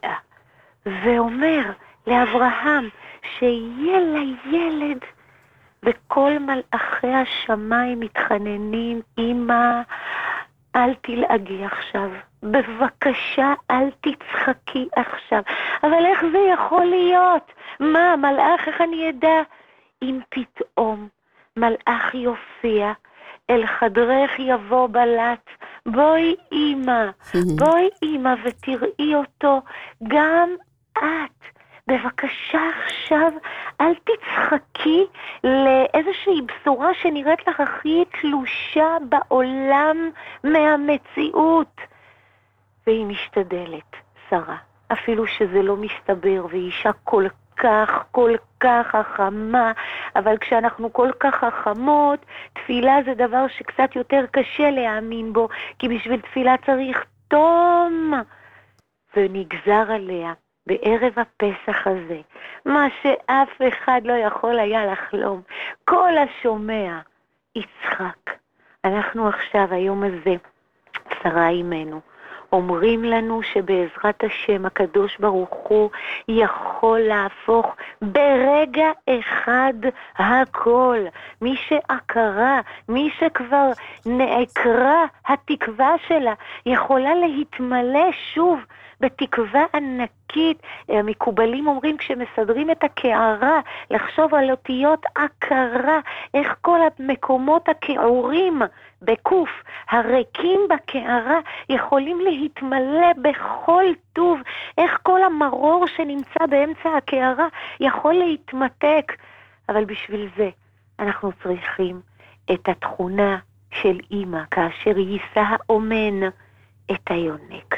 ואומר לאברהם שיהיה לה ילד, וכל מלאכי השמיים מתחננים, אמא, אל תלעגי עכשיו, בבקשה אל תצחקי עכשיו. אבל איך זה יכול להיות? מה, מלאך, איך אני ידע? אם פתאום מלאך יופיע, אל חדרך יבוא בלט, בואי אמא, בואי אמא ותראי אותו, גם את. בבקשה עכשיו, אל תצחקי לאיזושהי בשורה שנראית לך הכי תלושה בעולם מהמציאות. והיא משתדלת, שרה, אפילו שזה לא מסתבר, והיא אישה כל כך, כל כך חכמה, אבל כשאנחנו כל כך חכמות, תפילה זה דבר שקצת יותר קשה להאמין בו, כי בשביל תפילה צריך תום. ונגזר עליה בערב הפסח הזה, מה שאף אחד לא יכול היה לחלום, כל השומע יצחק. אנחנו עכשיו, היום הזה, שרה אימנו, אומרים לנו שבעזרת השם הקדוש ברוך הוא יכול להפוך ברגע אחד הכל. מי שעקרה, מי שכבר נעקרה התקווה שלה, יכולה להתמלא שוב בתקווה ענקית. המקובלים אומרים כשמסדרים את הקערה, לחשוב על אותיות עקרה, איך כל המקומות הקעורים בקוף, הריקים בקערה, יכולים להתמלא בכל טוב, איך כל המרור שנמצא באמצע הקערה יכול להתמתק. אבל בשביל זה אנחנו צריכים את התכונה של אמא, כאשר יישא האומן את היונק.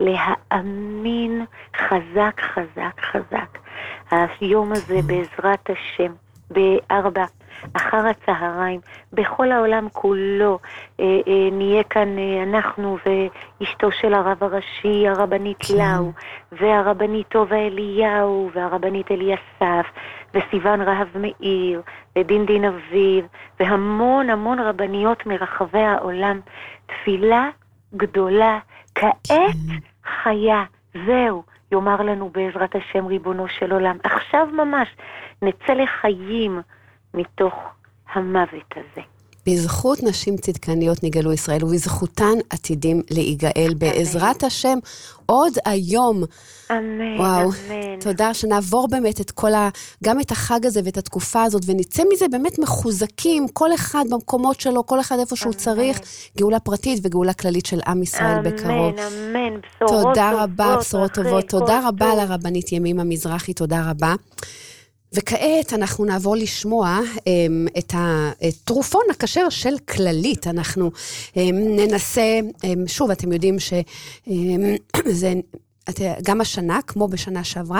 להאמין חזק חזק חזק. היום הזה בעזרת השם בארבע אחר הצהריים בכל העולם כולו אה, אה, נהיה כאן אה, אנחנו ואשתו של הרב הראשי הרבנית לאו והרבנית טובה אליהו והרבנית אליסף וסיוון רהב מאיר ודין דין אביב והמון המון רבניות מרחבי העולם. תפילה גדולה כעת חיה, זהו, יאמר לנו בעזרת השם ריבונו של עולם. עכשיו ממש נצא לחיים מתוך המוות הזה. בזכות נשים צדקניות נגאלו ישראל, ובזכותן עתידים להיגאל בעזרת השם עוד היום. אמן, וואו, אמן. תודה שנעבור באמת את כל ה... גם את החג הזה ואת התקופה הזאת, ונצא מזה באמת מחוזקים, כל אחד במקומות שלו, כל אחד איפה שהוא צריך, גאולה פרטית וגאולה כללית של עם ישראל אמן, בקרוב. אמן, אמן, בשורות תודה טובות. רבה, בשורות טובות. תודה רבה טוב. לרבנית ימימה מזרחי, תודה רבה. וכעת אנחנו נעבור לשמוע um, את הטרופון הכשר של כללית. אנחנו um, ננסה, um, שוב, אתם יודעים שזה... גם השנה, כמו בשנה שעברה,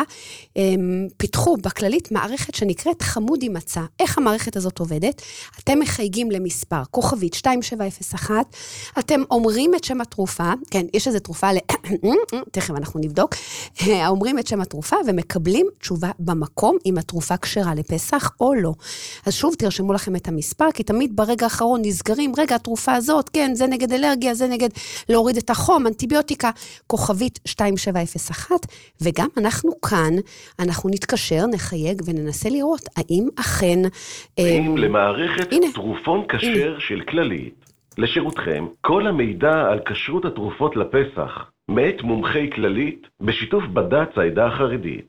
פיתחו בכללית מערכת שנקראת חמודי מצא. איך המערכת הזאת עובדת? אתם מחייגים למספר, כוכבית שתיים שבע אפס אחת, אתם אומרים את שם התרופה, כן, יש איזו תרופה, ל... תכף אנחנו נבדוק, אומרים את שם התרופה ומקבלים תשובה במקום, אם התרופה כשרה לפסח או לא. אז שוב תרשמו לכם את המספר, כי תמיד ברגע האחרון נסגרים, רגע התרופה הזאת, כן, זה נגד אלרגיה, זה נגד להוריד את החום, אנטיביוטיקה, כוכבית שתיים שבע אפס אחת, וגם אנחנו כאן, אנחנו נתקשר, נחייג וננסה לראות האם אכן... אם למערכת הנה, תרופון כשר הנה. של כללית, לשירותכם, כל המידע על כשרות התרופות לפסח, מאת מומחי כללית, בשיתוף בד"ץ העדה החרדית.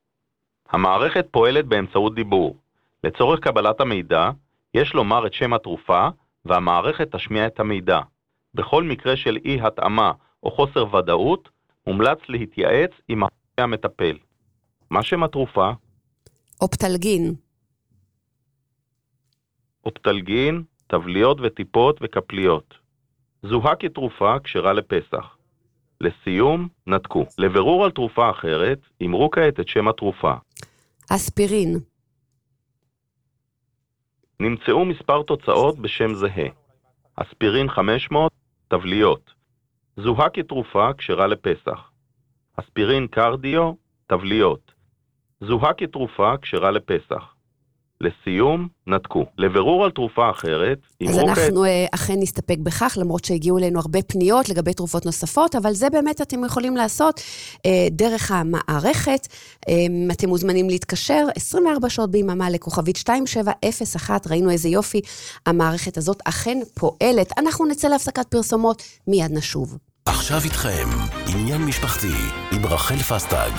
המערכת פועלת באמצעות דיבור. לצורך קבלת המידע, יש לומר את שם התרופה, והמערכת תשמיע את המידע. בכל מקרה של אי התאמה או חוסר ודאות, מומלץ להתייעץ עם המטפל. מה שם התרופה? אופטלגין. אופטלגין, טבליות וטיפות וקפליות. זוהה כתרופה כשרה לפסח. לסיום, נתקו. לבירור על תרופה אחרת, אמרו כעת את שם התרופה. אספירין. נמצאו מספר תוצאות בשם זהה. אספירין חמש מאות, טבליות. זוהה כתרופה כשרה לפסח. אספירין קרדיו, טבליות. זוהה כתרופה כשרה לפסח. לסיום, נתקו. לבירור על תרופה אחרת, אז אנחנו כעת... אכן נסתפק בכך, למרות שהגיעו אלינו הרבה פניות לגבי תרופות נוספות, אבל זה באמת אתם יכולים לעשות אה, דרך המערכת. אה, אתם מוזמנים להתקשר עשרים וארבע שעות ביממה לכוכבית שתיים שבע אפס אחת, ראינו איזה יופי, המערכת הזאת אכן פועלת. אנחנו נצא להפסקת פרסומות, מיד נשוב. עכשיו איתכם, עניין משפחתי עם רחל פסטג.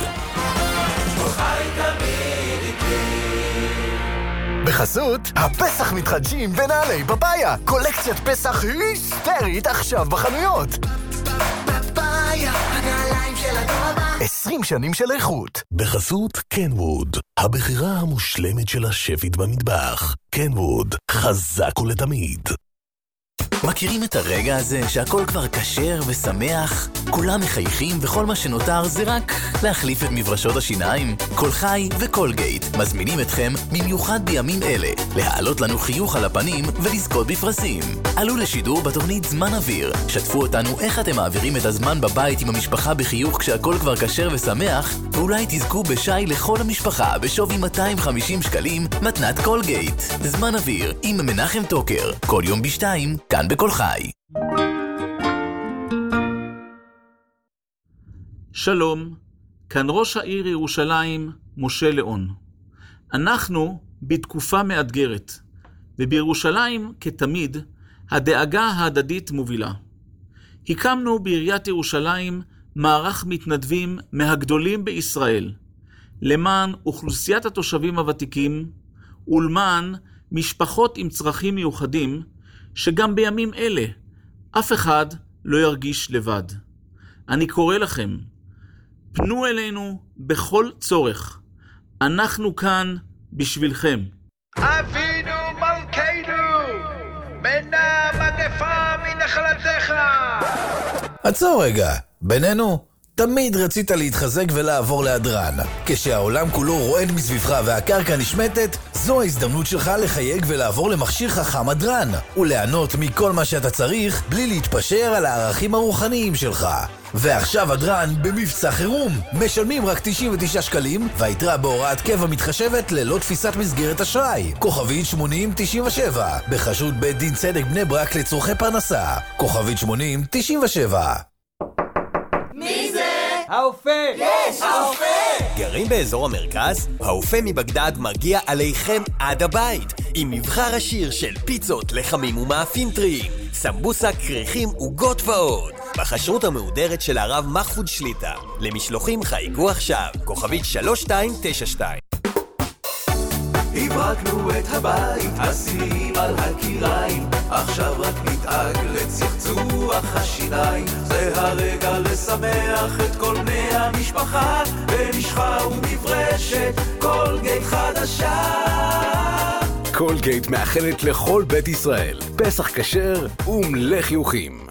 בחסות, הפסח מתחדשים בנעלי פפאיה. קולקציית פסח היסטרית עכשיו בחנויות. פפאיה, הנעליים של הדור הבא. עשרים שנים של איכות. בחסות קנווד, הבחירה המושלמת של השפית במטבח. קנווד, חזק ולתמיד. מכירים את הרגע הזה שהכל כבר כשר ושמח? כולם מחייכים וכל מה שנותר זה רק להחליף את מברשות השיניים? כל חי וכל גייט מזמינים אתכם במיוחד בימים אלה להעלות לנו חיוך על הפנים ולזכות בפרסים. עלו לשידור בתוכנית זמן אוויר. שתפו אותנו איך אתם מעבירים את הזמן בבית עם המשפחה בחיוך כשהכל כבר כשר ושמח, ואולי תזכו בשי לכל המשפחה בשווי מאתיים וחמישים שקלים מתנת כל גייט. זמן אוויר עם מנחם טוקר, כל יום בשתיים, כאן בכל חי. שלום, כאן ראש העיר ירושלים, משה ליאון. אנחנו בתקופה מאתגרת, ובירושלים, כתמיד, הדאגה ההדדית מובילה. הקמנו בעיריית ירושלים מערך מתנדבים מהגדולים בישראל, למען אוכלוסיית התושבים הוותיקים, ולמען משפחות עם צרכים מיוחדים, שגם בימים אלה אף אחד לא ירגיש לבד. אני קורא לכם, פנו אלינו בכל צורך. אנחנו כאן בשבילכם. אבינו מלכנו, מנע מגפה מנחלתך. עצור רגע, בינינו, תמיד רצית להתחזק ולעבור להדרן. כשהעולם כולו רועד מסביבך והקרקע נשמטת, זו ההזדמנות שלך לחייג ולעבור למכשיר חכם הדרן, וליהנות מכל מה שאתה צריך בלי להתפשר על הערכים הרוחניים שלך. ועכשיו הדרן במבצע חירום. משלמים רק תשעים ותשעה שקלים, והיתרה בהוראת קבע מתחשבת ללא תפיסת מסגרת אשראי. כוכבית שמונים תשעים ושבע, בחשות בית דין צדק בני ברק לצורכי פרנסה. כוכבית שמונים תשעים ושבע. מי זה? האופה! יש! האופה! גרים באזור המרכז? האופה מבגדד מגיע עליכם עד הבית, עם מבחר עשיר של פיצות, לחמים ומאפים טריים, סמבוסה, קרחים וגות ועוד. בחשרות המהודרת של הרב מחפוד שליטה. למשלוחים חייגו עכשיו, כוכבית שלוש שתיים תשע שתיים. הברקנו את הבית, השיאים על הקיריים, עכשיו רק נתאג לצחצוח השיניים. זה הרגע לשמח את כל בני המשפחה, במשחה ומברשת קולגייט חדשה. קולגייט מאחלת לכל בית ישראל פסח כשר ומלא חיוכים.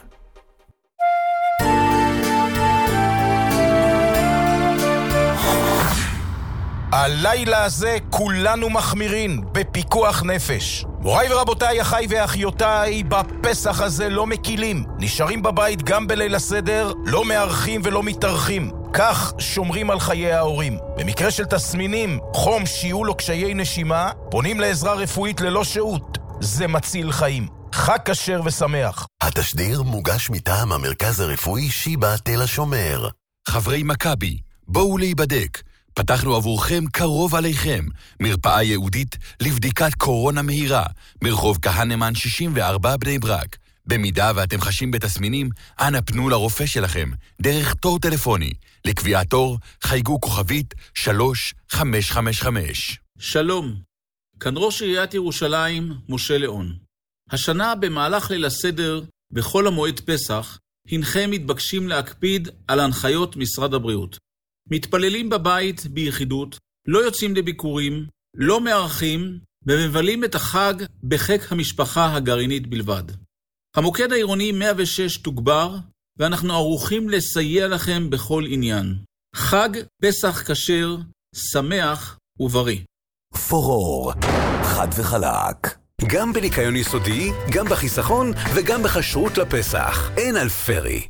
הלילה הזה כולנו מחמירים בפיקוח נפש. מוריי ורבותיי, אחיי ואחיותיי, בפסח הזה לא מקילים. נשארים בבית גם בליל הסדר, לא מארחים ולא מתארחים. כך שומרים על חיי ההורים. במקרה של תסמינים, חום, שיעול או קשיי נשימה, פונים לעזרה רפואית ללא שהות. זה מציל חיים. חג כשר ושמח. התשדיר מוגש מטעם המרכז הרפואי שיבא תל השומר. חברי מכבי, בואו להיבדק. פתחנו עבורכם קרוב עליכם, מרפאה יהודית לבדיקת קורונה מהירה, מרחוב כהנמן שישים וארבע בני ברק. במידה ואתם חשים בתסמינים, אנא פנו לרופא שלכם, דרך תור טלפוני. לקביעת תור, חייגו כוכבית שלוש חמש חמש חמש. שלום, כאן ראש עיריית ירושלים, משה ליאון. השנה במהלך ליל הסדר, בכל המועד פסח, הנכם מתבקשים להקפיד על הנחיות משרד הבריאות. מתפללים בבית ביחידות, לא יוצאים לביקורים, לא מארחים, ומבלים את החג בחיק המשפחה הגרעינית בלבד. המוקד העירוני מאה ושש תוגבר, ואנחנו ערוכים לסייע לכם בכל עניין. חג פסח כשר, שמח ובריא. פורור, חד וחלק. גם בניקיון יסודי, גם בחיסכון וגם בחשרות לפסח. אין על פרי.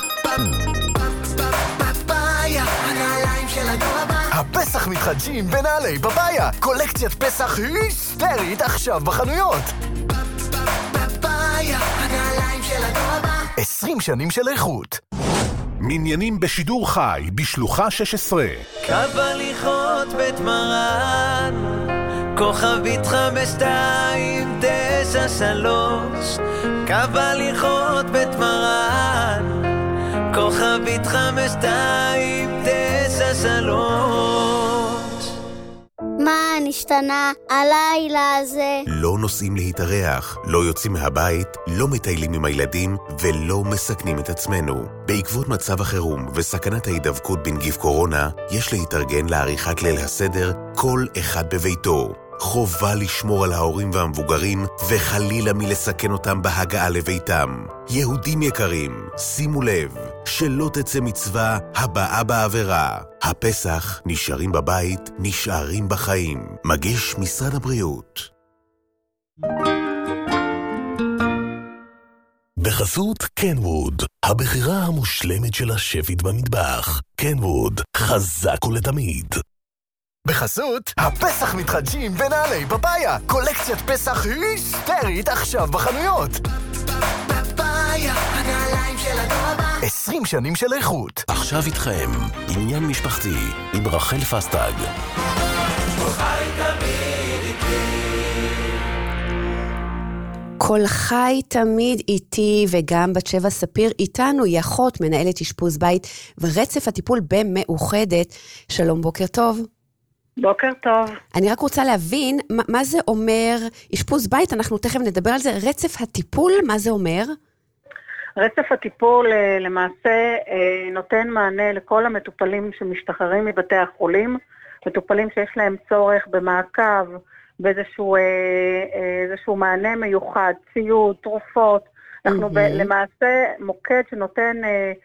הפסח מתחדשים בנעלי בבעיה. קולקציית פסח היסטרית עכשיו בחנויות. בבעיה, הנעליים של הדור הבא. עשרים שנים של איכות. מניינים בשידור חי בשלוחה שש עשרה. קו הליכות בית מרן, כוכבית חמש שתיים תשע שלוש. קו הליכות בית מרן, כוכבית חמש שתיים תשע שלוש. מה נשתנה הלילה הזה? לא נוסעים להתארח, לא יוצאים מהבית, לא מטיילים עם הילדים ולא מסכנים את עצמנו. בעקבות מצב החירום וסכנת ההידבקות בנגיף קורונה, יש להתארגן לעריכת ליל הסדר כל אחד בביתו. חובה לשמור על ההורים והמבוגרים, וחלילה מלסכן אותם בהגעה לביתם. יהודים יקרים, שימו לב, שלא תצא מצווה הבאה בעבירה. הפסח, נשארים בבית, נשארים בחיים. מגיש משרד הבריאות. בחסות קנווד, הבחירה המושלמת של השפית במטבח. קנווד, חזק ולתמיד. בחסות, הפסח מתחדשים בנעלי פפאיה. קולקציית פסח היסטרית עכשיו בחנויות. פפאיה, הנעליים של הדור הבא. עשרים שנים של איכות. עכשיו איתכם, עניין משפחתי עם רחל פסטג. חי תמיד איתי. כל חי תמיד איתי, וגם בת שבע ספיר איתנו, היא אחות, מנהלת אשפוז בית ורצף הטיפול במאוחדת. שלום, בוקר טוב. בוקר טוב. אני רק רוצה להבין, מה, מה זה אומר אשפוז בית? אנחנו תכף נדבר על זה. רצף הטיפול, מה זה אומר? רצף הטיפול למעשה נותן מענה לכל המטופלים שמשתחררים מבתי החולים, מטופלים שיש להם צורך במעקב, באיזשהו איזשהו מענה מיוחד, ציוד, תרופות. אנחנו ב- למעשה מוקד שנותן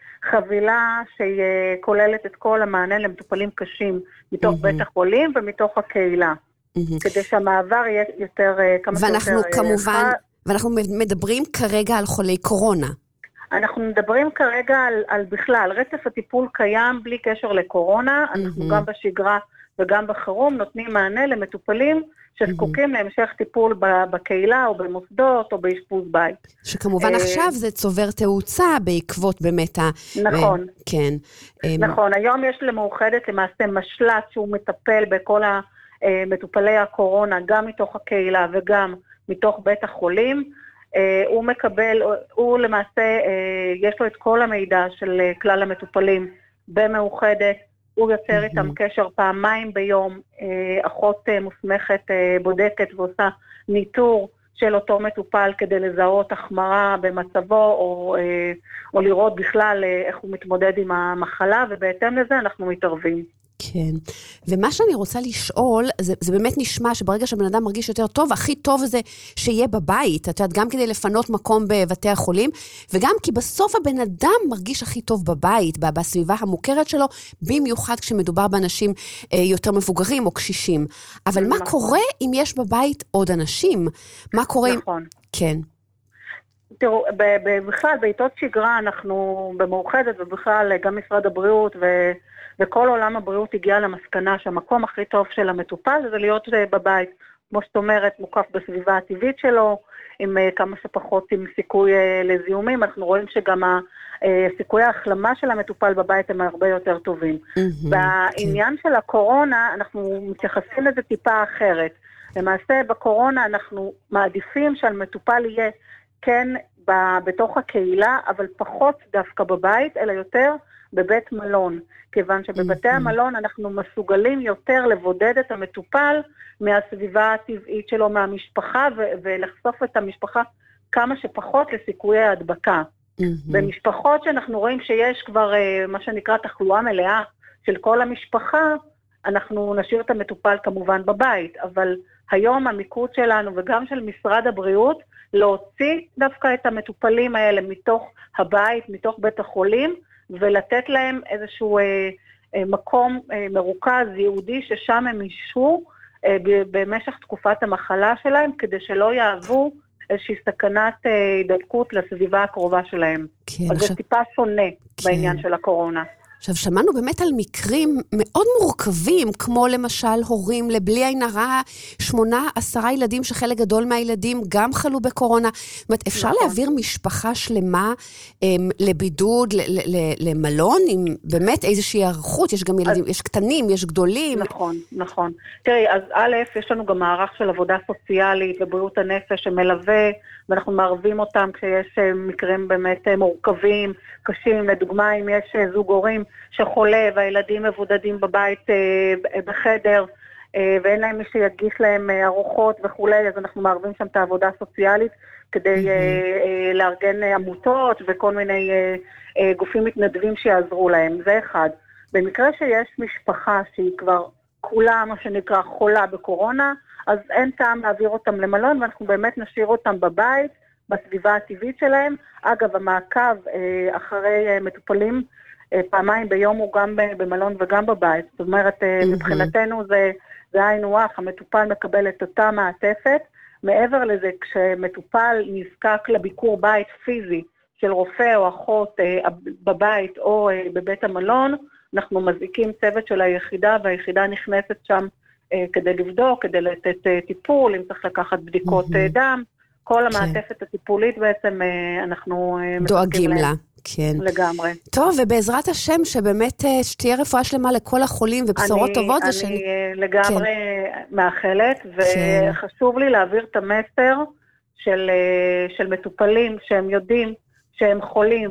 חבילה שהיא כוללת את כל המענה למטופלים קשים מתוך בית החולים ומתוך הקהילה, כדי שהמעבר יהיה יותר כמה שיותר. ואנחנו כמובן, ואנחנו מדברים כרגע על חולי קורונה. אנחנו מדברים כרגע על, על בכלל, רצף הטיפול קיים בלי קשר לקורונה, אנחנו גם בשגרה וגם בחירום נותנים מענה למטופלים שזקוקים להמשך טיפול בקהילה או במוסדות או באשפוז בית. שכמובן עכשיו זה צובר תאוצה בעקבות באמת ה... נכון. כן. נכון, היום יש למאוחדת למעשה משלט שהוא מטפל בכל המטופלי הקורונה, גם מתוך הקהילה וגם מתוך בית החולים. הוא מקבל, הוא למעשה, יש לו את כל המידע של כלל המטופלים במאוחדת, הוא יוצר איתם קשר פעמיים ביום, אחות מוסמכת בודקת ועושה ניטור של אותו מטופל כדי לזהות החמרה במצבו, או, או לראות בכלל איך הוא מתמודד עם המחלה, ובהתאם לזה אנחנו מתערבים. כן, ומה שאני רוצה לשאול, זה, זה באמת נשמע שברגע שבן אדם מרגיש יותר טוב, הכי טוב זה שיהיה בבית, את יודעת, גם כדי לפנות מקום בבתי החולים, וגם כי בסוף הבן אדם מרגיש הכי טוב בבית, בסביבה המוכרת שלו, במיוחד כשמדובר באנשים אה, יותר מבוגרים או קשישים. אבל נכון. מה קורה אם יש בבית עוד אנשים? מה קורה נכון. אם... כן. תראו, בכלל, בעיתות שגרה אנחנו במאוחדת, ובכלל גם משרד הבריאות ו... וכל עולם הבריאות הגיע למסקנה שהמקום הכי טוב של המטופל זה להיות בבית, כמו שאת אומרת, מוקף בסביבה הטבעית שלו, עם כמה שפחות עם סיכוי לזיהומים. אנחנו רואים שגם סיכויי ההחלמה של המטופל בבית הם הרבה יותר טובים. בעניין של הקורונה אנחנו מתייחסים לזה טיפה אחרת. למעשה בקורונה אנחנו מעדיפים שהמטופל יהיה כן בתוך הקהילה, אבל פחות דווקא בבית, אלא יותר בבית מלון, כיוון שבבתי המלון אנחנו מסוגלים יותר לבודד את המטופל מהסביבה הטבעית שלו, מהמשפחה, ו- ולחשוף את המשפחה כמה שפחות לסיכויי ההדבקה. במשפחות שאנחנו רואים שיש כבר מה שנקרא תחלואה מלאה של כל המשפחה, אנחנו נשאיר את המטופל כמובן בבית, אבל היום המיקוד שלנו וגם של משרד הבריאות, להוציא דווקא את המטופלים האלה מתוך הבית, מתוך בית החולים, ולתת להם איזשהו אה, אה, מקום אה, מרוכז יהודי ששם הם ישהו אה, במשך תקופת המחלה שלהם, כדי שלא יעבו איזושהי סכנת הידבקות אה, לסביבה הקרובה שלהם. כן, אז עכשיו... זה טיפה שונה כן. בעניין של הקורונה. עכשיו, שמענו באמת על מקרים מאוד מורכבים, כמו למשל הורים לבלי עין הרע, שמונה, עשרה ילדים שחלק גדול מהילדים גם חלו בקורונה. זאת אומרת, אפשר נכון. להעביר משפחה שלמה הם, לבידוד, ל- ל- ל- למלון, עם באמת איזושהי ערכות, יש גם ילדים, אז... יש קטנים, יש גדולים. נכון, נכון. תראי, אז א', יש לנו גם מערך של עבודה סוציאלית ובריאות הנפש שמלווה, ואנחנו מערבים אותם כשיש מקרים באמת מורכבים, קשים. לדוגמה, אם יש זוג הורים שחולה והילדים מבודדים בבית בחדר, ואין להם מי שיגיש להם ארוחות וכולי, אז אנחנו מערבים שם את העבודה הסוציאלית, כדי mm-hmm. לארגן עמותות וכל מיני גופים מתנדבים שיעזרו להם. זה אחד. במקרה שיש משפחה שהיא כבר כולה, מה שנקרא, חולה בקורונה, אז אין טעם להעביר אותם למלון, ואנחנו באמת נשאיר אותם בבית, בסביבה הטבעית שלהם. אגב, המעקב אחרי מטופלים פעמיים ביום הוא גם במלון וגם בבית. זאת אומרת, מבחינתנו זה, זה היינו הך, המטופל מקבל את אותה מעטפת. מעבר לזה, כשמטופל נזקק לביקור בית פיזי של רופא או אחות בבית או בבית המלון, אנחנו מזעיקים צוות של היחידה, והיחידה נכנסת שם כדי לבדוק, כדי לתת טיפול, אם צריך לקחת בדיקות דם. כל המעטפת הטיפולית בעצם אנחנו דואגים לה. כן. לגמרי. טוב, ובעזרת השם שבאמת שתהיה רפואה שלמה לכל החולים ובשורות אני, טובות. אני שאני... לגמרי כן. מאחלת, וחשוב כן. לי להעביר את המסר של, של מטופלים שהם יודעים שהם חולים,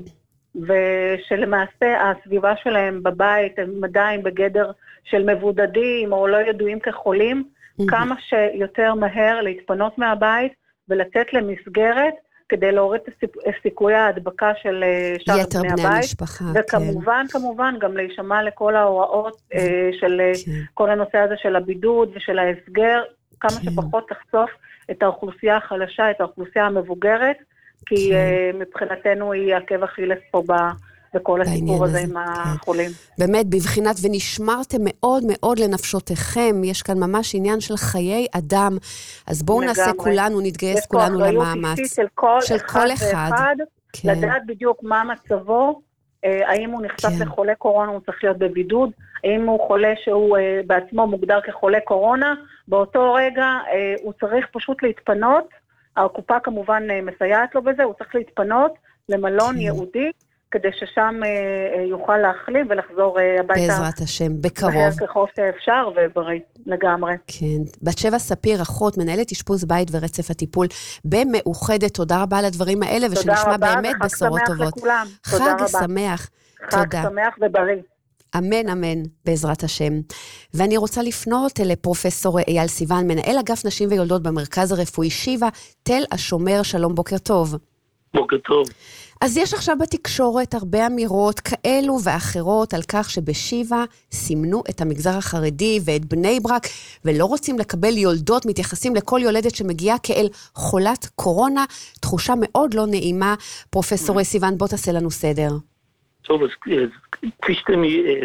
ושלמעשה הסביבה שלהם בבית הם עדיין בגדר של מבודדים או לא ידועים כחולים, mm-hmm. כמה שיותר מהר להתפנות מהבית ולתת למסגרת כדי להוריד את סיכויי ההדבקה של שאר בני הבית. המשפחה, וכמובן, כן. כמובן, גם להישמע לכל ההוראות כן. של כן. כל הנושא הזה של הבידוד ושל ההסגר, כמה כן. שפחות לחשוף את האוכלוסייה החלשה, את האוכלוסייה המבוגרת, כי כן. מבחינתנו היא עקב אכילס פה ב... וכל הסיפור הזה עם החולים. באמת, בבחינת ונשמרתם מאוד מאוד לנפשותיכם, יש כאן ממש עניין של חיי אדם, אז בואו נעשה כולנו, נתגייס כולנו למאמץ. של כל אחד, לדעת בדיוק מה מצבו, האם הוא נחשף לחולה קורונה, הוא צריך להיות בבידוד, האם הוא חולה שהוא בעצמו מוגדר כחולה קורונה, באותו רגע הוא צריך פשוט להתפנות, הקופה כמובן מסייעת לו בזה, הוא צריך להתפנות למלון ייעודי, כדי ששם אה, יוכל להחלים ולחזור אה, הביתה. בעזרת השם, בקרוב. מהר ככל שאפשר ובריא לגמרי. כן. בת שבע ספיר, אחות, מנהלת אשפוז בית ורצף הטיפול במאוחדת. תודה רבה על הדברים האלה, ושנשמע באמת בשורות טובות. לכולם. חג שמח. חג תודה. שמח ובריא. אמן, אמן, בעזרת השם. ואני רוצה לפנות לפרופסור אייל סיוון, מנהל אגף נשים ויולדות במרכז הרפואי שיבא, תל השומר. שלום, בוקר טוב. בוקר טוב. אז יש עכשיו בתקשורת הרבה אמירות כאלו ואחרות על כך שבשיבה סימנו את המגזר החרדי ואת בני ברק, ולא רוצים לקבל יולדות, מתייחסים לכל יולדת שמגיעה כאל חולת קורונה, תחושה מאוד לא נעימה. פרופסור סיוון, בוא תעשה לנו סדר. טוב, אז כפי שאתם,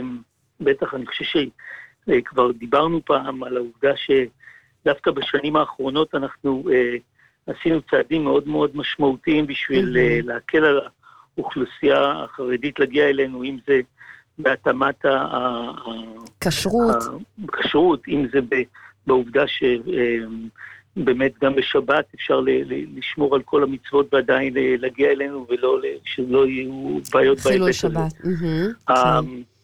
בטח אני חושב שכבר דיברנו פעם על העובדה שדווקא בשנים האחרונות אנחנו עשינו צעדים מאוד מאוד משמעותיים בשביל mm-hmm. להקל על האוכלוסייה החרדית להגיע אלינו, אם זה בהתאמת הכשרות, הכשרות, אם זה בעובדה שבאמת גם בשבת אפשר לשמור על כל המצוות ועדיין להגיע אלינו, ולא שלא יהיו בעיות בהיבט הזה.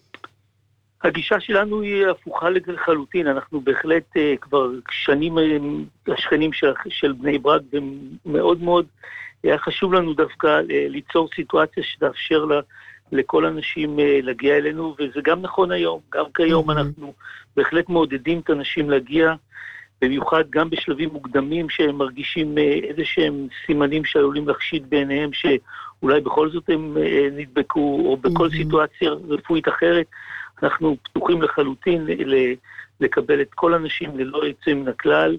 הגישה שלנו היא הפוכה לחלוטין, אנחנו בהחלט uh, כבר שנים uh, השכנים של, של בני ברק, ומאוד מאוד היה חשוב לנו דווקא uh, ליצור סיטואציה שתאפשר לה, לכל אנשים uh, להגיע אלינו, וזה גם נכון היום, גם כיום mm-hmm. אנחנו בהחלט מעודדים את האנשים להגיע, במיוחד גם בשלבים מוקדמים שהם מרגישים uh, איזה שהם סימנים שעלולים לחשיד בעיניהם, שאולי בכל זאת הם uh, נדבקו, או בכל mm-hmm. סיטואציה רפואית אחרת, אנחנו פתוחים לחלוטין לקבל את כל אנשים ללא יוצא מן הכלל.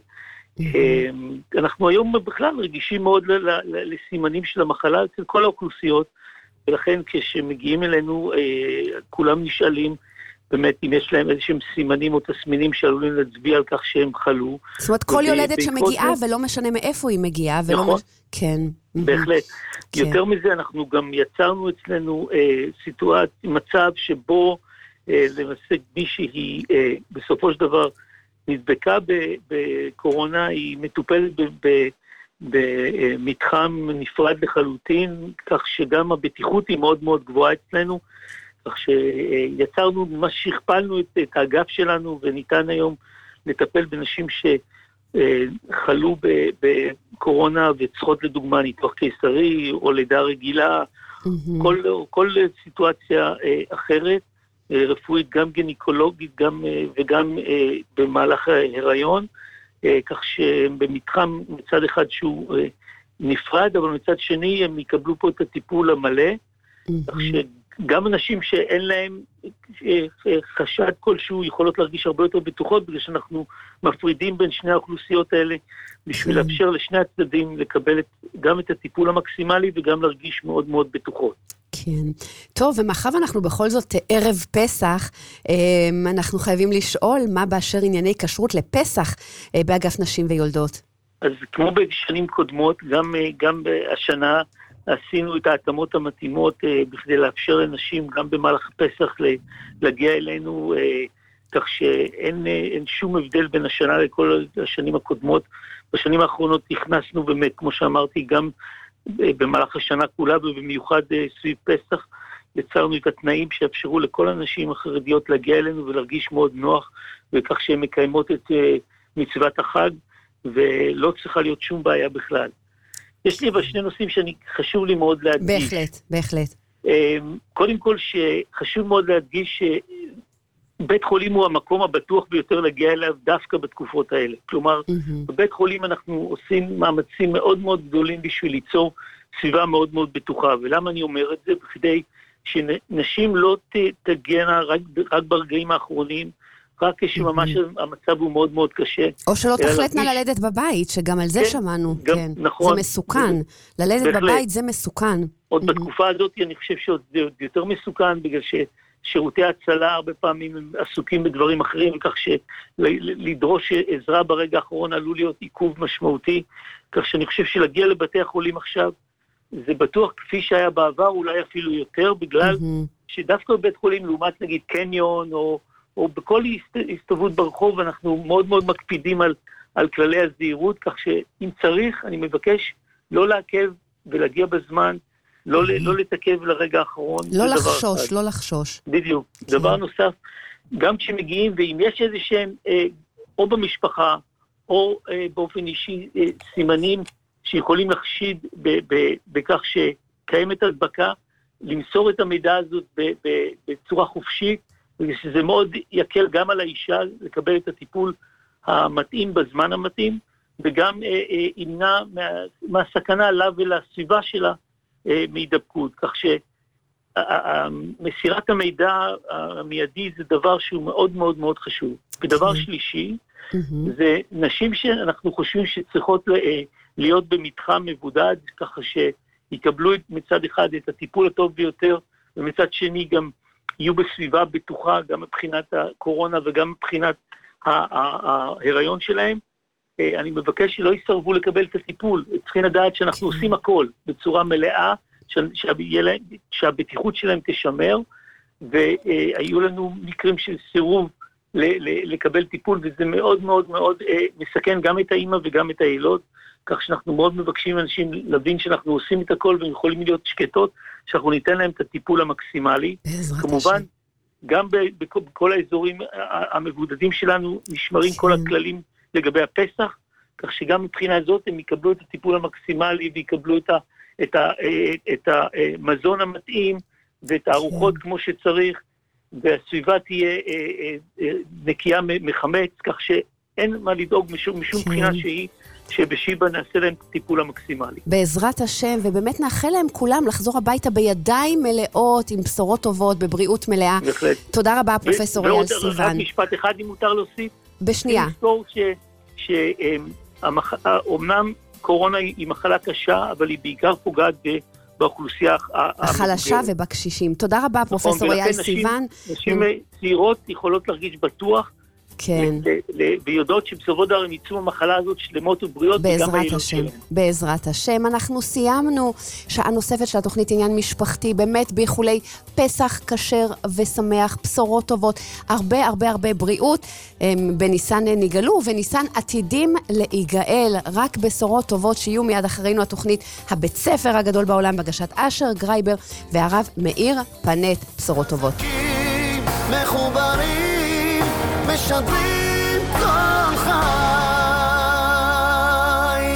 אנחנו היום בכלל רגישים מאוד לסימנים של המחלה אצל כל האוכלוסיות, ולכן כשמגיעים אלינו כולם נשאלים באמת אם יש להם איזשהם סימנים או תסמינים שעלולים להצביע על כך שהם חלו. זאת אומרת כל יולדת שמגיעה ולא משנה מאיפה היא מגיעה. נכון. כן. בהחלט. יותר מזה אנחנו גם יצרנו אצלנו סיטואציה, מצב שבו למעשה מישהי בסופו של דבר נדבקה בקורונה, היא מטופלת במתחם נפרד לחלוטין, כך שגם הבטיחות היא מאוד מאוד גבוהה אצלנו, כך שיצרנו, ממש שכפלנו את, את האגף שלנו, וניתן היום לטפל בנשים שחלו בקורונה וצריכות לדוגמה ניתוח קיסרי או לידה רגילה, mm-hmm. כל, כל סיטואציה אחרת, רפואית, גם גינקולוגית, גם, וגם במהלך ההיריון, כך שבמתחם מצד אחד שהוא נפרד, אבל מצד שני הם יקבלו פה את הטיפול המלא, כך גם אנשים שאין להם חשד כלשהו יכולות להרגיש הרבה יותר בטוחות, בגלל שאנחנו מפרידים בין שני האוכלוסיות האלה, בשביל לאפשר לשני הצדדים לקבל את, גם את הטיפול המקסימלי וגם להרגיש מאוד מאוד בטוחות. כן. טוב, ומאחר אנחנו בכל זאת ערב פסח, אנחנו חייבים לשאול מה באשר ענייני כשרות לפסח באגף נשים ויולדות. אז כמו בשנים קודמות, גם, גם השנה עשינו את ההתאמות המתאימות בכדי לאפשר לנשים גם במהלך פסח להגיע אלינו, כך שאין אין שום הבדל בין השנה לכל השנים הקודמות. בשנים האחרונות הכנסנו באמת, כמו שאמרתי, גם במהלך השנה כולה, ובמיוחד סביב פסח, יצרנו את התנאים שאפשרו לכל הנשים החרדיות להגיע אלינו ולהרגיש מאוד נוח, וכך שהן מקיימות את מצוות החג, ולא צריכה להיות שום בעיה בכלל. יש לי אבל שני נושאים שאני חשוב לי מאוד להדגיש. בהחלט, בהחלט. קודם כל שחשוב מאוד להדגיש שבית חולים הוא המקום הבטוח ביותר להגיע אליו דווקא בתקופות האלה. כלומר, mm-hmm. בבית חולים אנחנו עושים מאמצים מאוד מאוד גדולים בשביל ליצור סביבה מאוד מאוד בטוחה. ולמה אני אומר את זה? בכדי שנשים לא תגענה רק, רק ברגעים האחרונים, רק כשממש המצב הוא מאוד מאוד קשה. או שלא תחלטנה ללדת בבית, שגם על זה שמענו. זה מסוכן. ללדת בבית זה מסוכן. עוד בתקופה הזאת אני חושב שעוד יותר מסוכן, בגלל ששירותי הצלה הרבה פעמים הם עסוקים בדברים אחרים, כך שלדרוש עזרה ברגע האחרון עלול להיות עיכוב משמעותי, כך שאני חושב שלהגיע לבתי החולים עכשיו, זה בטוח כפי שהיה בעבר, אולי אפילו יותר, בגלל שדווקא בבית חולים, לעומת נגיד קניון או או בכל הסתובבות ברחוב, אנחנו מאוד מאוד מקפידים על, על כללי הזהירות, כך שאם צריך, אני מבקש לא לעכב ולהגיע בזמן, לא, לא לתעכב לרגע האחרון. לא לחשוש, לא לחשוש. בדיוק. דבר נוסף, גם כשמגיעים, ואם יש איזה שהם, אה, או במשפחה, או אה, באופן אישי, אה, סימנים שיכולים לחשיד ב- ב- בכך שקיימת הדבקה, למסור את המידע הזאת ב- ב- בצורה חופשית, ושזה מאוד יקל גם על האישה לקבל את הטיפול המתאים בזמן המתאים, וגם אה, אה, ימנע מה, מהסכנה לה ולסביבה שלה אה, מהידבקות. כך שמסירת המידע המיידי זה דבר שהוא מאוד מאוד מאוד חשוב. ודבר שלישי, זה נשים שאנחנו חושבים שצריכות להיות במתחם מבודד, ככה שיקבלו מצד אחד את הטיפול הטוב ביותר, ומצד שני גם יהיו בסביבה בטוחה, גם מבחינת הקורונה וגם מבחינת ההיריון שלהם. אני מבקש שלא יסרבו לקבל את הטיפול. צריכים לדעת שאנחנו עושים הכל בצורה מלאה, שהבטיחות שלהם תשמר, והיו לנו מקרים של סירוב לקבל טיפול, וזה מאוד מאוד מאוד מסכן גם את האמא וגם את הילוד, כך שאנחנו מאוד מבקשים אנשים להבין שאנחנו עושים את הכל, והם יכולים להיות שקטות, שאנחנו ניתן להם את הטיפול המקסימלי. כמובן, גם בכל האזורים המבודדים שלנו נשמרים כל הכללים לגבי הפסח, כך שגם מבחינה הזאת הם יקבלו את הטיפול המקסימלי, ויקבלו את, ה, את, ה, את המזון המתאים, ואת הארוחות כמו שצריך, והסביבה תהיה נקייה מחמץ, כך שאין מה לדאוג משום, משום בחינה שהיא, שבשיבה נעשה להם טיפול המקסימלי. בעזרת השם, ובאמת נאחל להם כולם לחזור הביתה בידיים מלאות, עם בשורות טובות, בבריאות מלאה. בהחלט. תודה רבה, פרופסור אייל סיוון. רק משפט אחד, אם מותר להוסיף. בשנייה. נזכור שאומנם קורונה היא מחלה קשה, אבל היא בעיקר פוגעת באוכלוסייה החלשה ובקשישים. תודה רבה, פרופסור אייל סיוון. נשים צעירות יכולות להרגיש בטוח, כן. ויודעות שבסופו של דבר הם יצאו המחלה הזאת שלמות ובריאות. בעזרת השם, בעזרת השם. אנחנו סיימנו שעה נוספת של התוכנית עניין משפחתי, באמת באיחולי פסח כשר ושמח, בשורות טובות, הרבה הרבה הרבה בריאות. בניסן נגאלו, וניסן עתידים להיגאל, רק בשורות טובות שיהיו מיד אחרינו התוכנית הבית ספר הגדול בעולם, בהגשת אשר גרייבר והרב מאיר פנט. בשורות טובות. מחוברים משדרים כל חי.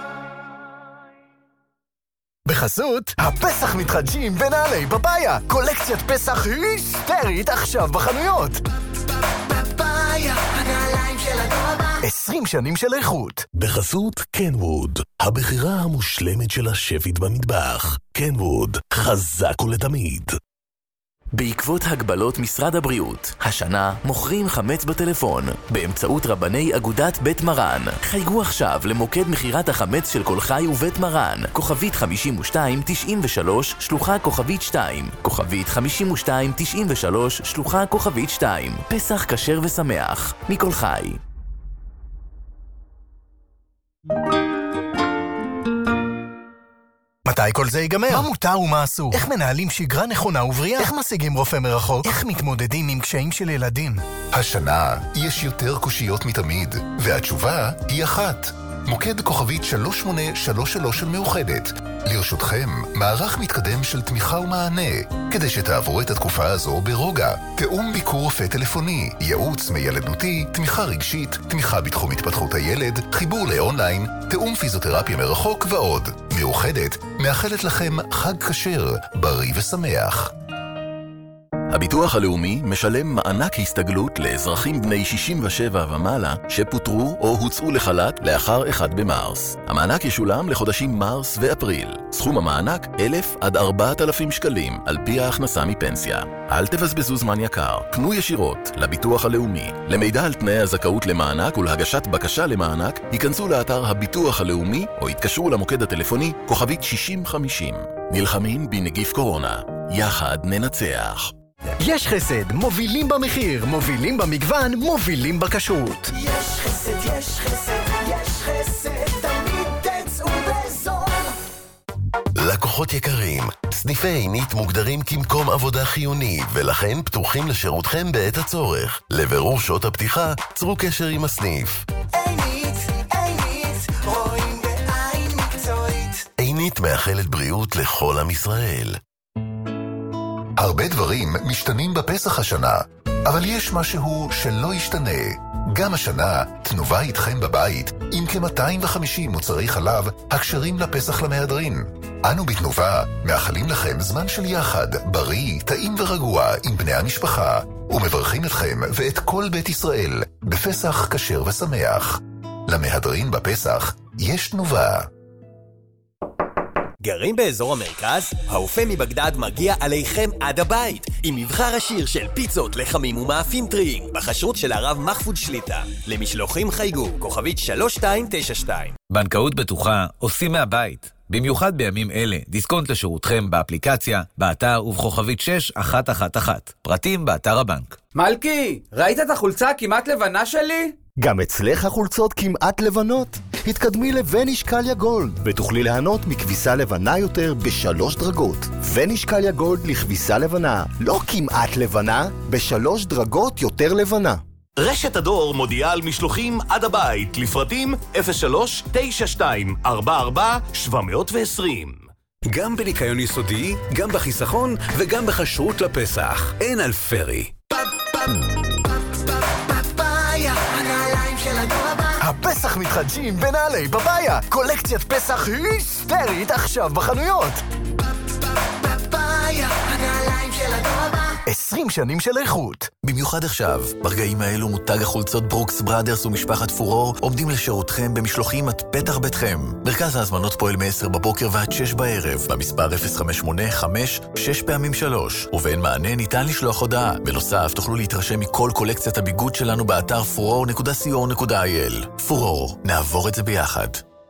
בחסות, הפסח מתחדשים בנעלי פאפאיה. קולקציית פסח היסטרית עכשיו בחנויות. פאפאיה, הנעליים של הדור הבא. עשרים שנים של איכות. בחסות קנווד, הבחירה המושלמת של השפית במטבח. קנווד, חזק ולתמיד. בעקבות הגבלות משרד הבריאות, השנה מוכרים חמץ בטלפון באמצעות רבני אגודת בית מרן. חייגו עכשיו למוקד מחירת החמץ של כל חי ובית מרן, כוכבית חמישים ושתיים תשעים ושלוש, שלוחה כוכבית שתיים, כוכבית חמישים ושתיים תשעים ושלוש, שלוחה כוכבית שתיים. פסח כשר ושמח, מכל חי. מתי כל זה ייגמר? מה מותר ומה אסור? איך מנהלים שגרה נכונה ובריאה? איך משיגים רופא מרחוק? איך מתמודדים עם קשיים של ילדים? השנה יש יותר קושיות מתמיד, והתשובה היא אחת. מוקד כוכבית שלוש שמונה שלוש שלוש של מאוחדת. לרשותכם, מערך מתקדם של תמיכה ומענה, כדי שתעברו את התקופה הזו ברוגע. תאום ביקור רופא טלפוני, ייעוץ מילדותי, תמיכה רגשית, תמיכה בתחום התפתחות הילד, חיבור לאונליין, תאום פיזיותרפיה מרחוק ועוד. מאוחדת מאחלת לכם חג כשר, בריא ושמח. הביטוח הלאומי משלם מענק הסתגלות לאזרחים בני שישים ושבע ומעלה שפוטרו או הוצאו לחל"ת לאחר אחד במרס. המענק ישולם לחודשים מרס ואפריל. סכום המענק אלף עד ארבעת אלפים שקלים על פי ההכנסה מפנסיה. אל תבזבזו זמן יקר. פנו ישירות לביטוח הלאומי. למידע על תנאי הזכאות למענק ולהגשת בקשה למענק, ייכנסו לאתר הביטוח הלאומי או יתקשרו למוקד הטלפוני כוכבית שישים חמישים. נלחמים בנגיף קורונה. יחד ננצח. יש חסד, מובילים במחיר, מובילים במגוון, מובילים בכשרות. יש חסד, יש חסד, יש חסד, תמיד תצאו בזול. לקוחות יקרים, סניפי עינית מוגדרים כמקום עבודה חיוני, ולכן פתוחים לשירותכם בעת הצורך. לבירור שעות הפתיחה, צרו קשר עם הסניף. עינית, עינית, רואים בעין מקצועית. עינית מאחלת בריאות לכל עם ישראל. הרבה דברים משתנים בפסח השנה, אבל יש משהו שלא ישתנה. גם השנה, תנובה איתכם בבית עם כ-מאתיים וחמישים מוצרי חלב הקשרים לפסח למהדרין. אנו בתנובה מאחלים לכם זמן של יחד, בריא, טעים ורגוע עם בני המשפחה, ומברכים אתכם ואת כל בית ישראל בפסח כשר ושמח. למהדרין בפסח יש תנובה. גרים באזור המרכז? האופה מבגדד מגיע עליכם עד הבית עם מבחר עשיר של פיצות, לחמים ומאפים טריים בכשרות של הרב מחפוד שליטה. למשלוחים חייגו כוכבית שלוש שתיים תשע שתיים. בנקאות בטוחה עושים מהבית, במיוחד בימים אלה. דיסקונט לשירותכם באפליקציה, באתר ובכוכבית שש אחת אחת אחת. פרטים באתר הבנק. מלכי, ראית את החולצה הכמעט לבנה שלי? גם אצלך החולצות כמעט לבנות? התקדמי לווניש קליה גולד ותוכלי ליהנות מכביסה לבנה יותר בשלוש דרגות. ווניש קליה גולד לכביסה לבנה, לא כמעט לבנה, בשלוש דרגות יותר לבנה. רשת הדור מודיעה על משלוחים עד הבית לפרטים אפס שלוש תשע שתיים ארבע ארבע שבע מאות ועשרים. גם בניקיון יסודי, גם בחיסכון וגם בכשרות לפסח. אין על פרי. הפסח מתחדשים בנעלי בבעיה. קולקציית פסח היסטרית עכשיו בחנויות. בבעיה, הנעליים של הדור הבא. עשרים שנים של איכות. במיוחד עכשיו, ברגעים האלו מותג החולצות ברוקס בראדרס ומשפחת פורור עומדים לשירותכם במשלוחים עד פתח ביתכם. מרכז ההזמנות פועל מ-עשר בבוקר ועד שש בערב, במספר אפס חמש שמונה חמש שש פעמים שלוש, ובאין מענה ניתן לשלוח הודעה. בנוסף, תוכלו להתרשם מכל קולקציית הביגוד שלנו באתר פורור נקודה סי או נקודה איי אל. פורור, נעבור את זה ביחד.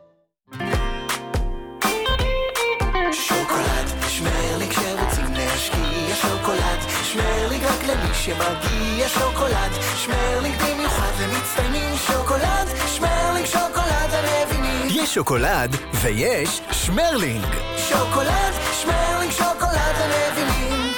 שוקולד, שמרליק שרוצים להשקיע. שוקולד, שמרליק רק למי שמגיע. שוקולד, שמרליק במיוחד למצטיינים. שוקולד, שמרליק שוקולד המבינים. יש שוקולד ויש שמרלינג. שוקולד, שמרליק שוקולד המבינים.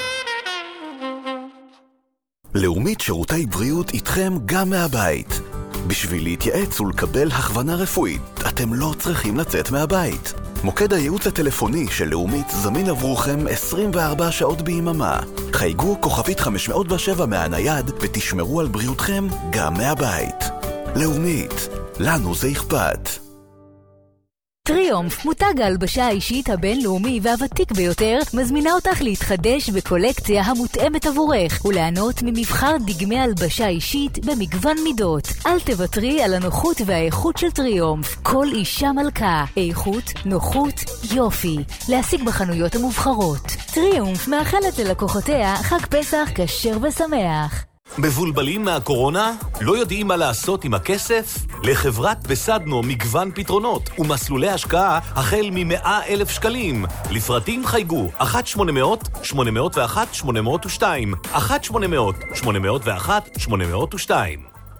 לאומית שירותי בריאות איתכם גם מהבית. בשביל להתייעץ ולקבל הכוונה רפואית, אתם לא צריכים לצאת מהבית. מוקד הייעוץ הטלפוני של לאומית זמין עבורכם עשרים וארבע שעות ביממה. חייגו כוכבית חמש מאות ושבע מהנייד ותשמרו על בריאותכם גם מהבית. לאומית, לנו זה אכפת. טריומף, מותג ההלבשה האישית הבינלאומי והוותיק ביותר, מזמינה אותך להתחדש בקולקציה המותאמת עבורך וליהנות ממבחר דגמי הלבשה אישית במגוון מידות. אל תוותרי על הנוחות והאיכות של טריומף. כל אישה מלכה, איכות, נוחות, יופי. להשיג בחנויות המובחרות. טריומף מאחלת ללקוחותיה חג פסח כשר ושמח. מבולבלים מהקורונה? לא יודעים מה לעשות עם הכסף? לחברת בסדנו מגוון פתרונות ומסלולי השקעה החל מ-מאה אלף שקלים. לפרטים חייגו אחת שמונה מאות שמונה מאות ואחת שמונה מאות ושתיים אחת שמונה מאות שמונה מאות ואחת שמונה מאות ושתיים.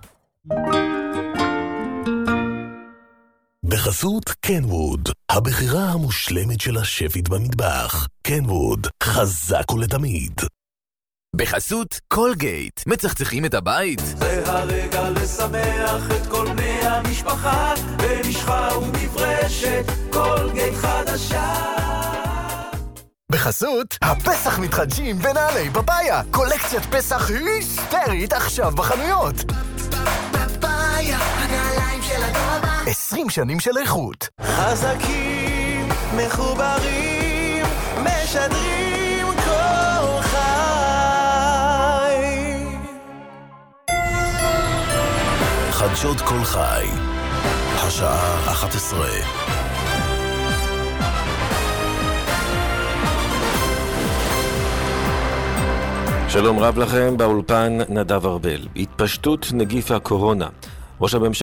בחסות קנווד, הבחירה המושלמת של השפית במטבח. קנווד, חזק ולתמיד. בחסות קולגייט, מצחצחים את הבית? זה הרגע לשמח את כל בני המשפחה, במשחה ומברשת קולגייט חדשה. בחסות, הפסח מתחדשים בנעלי פפאיה. קולקציית פסח היסטרית עכשיו בחנויות. פפאיה, הנעליים של הדור הבא. עשרים שנים של איכות. חזקים, מחוברים, משדרים כל חי. חדשות כל חי, השעה אחת עשרה. שלום רב לכם, באולפן נדב ארבל. התפשטות נגיף הקורונה. ראש הממשלה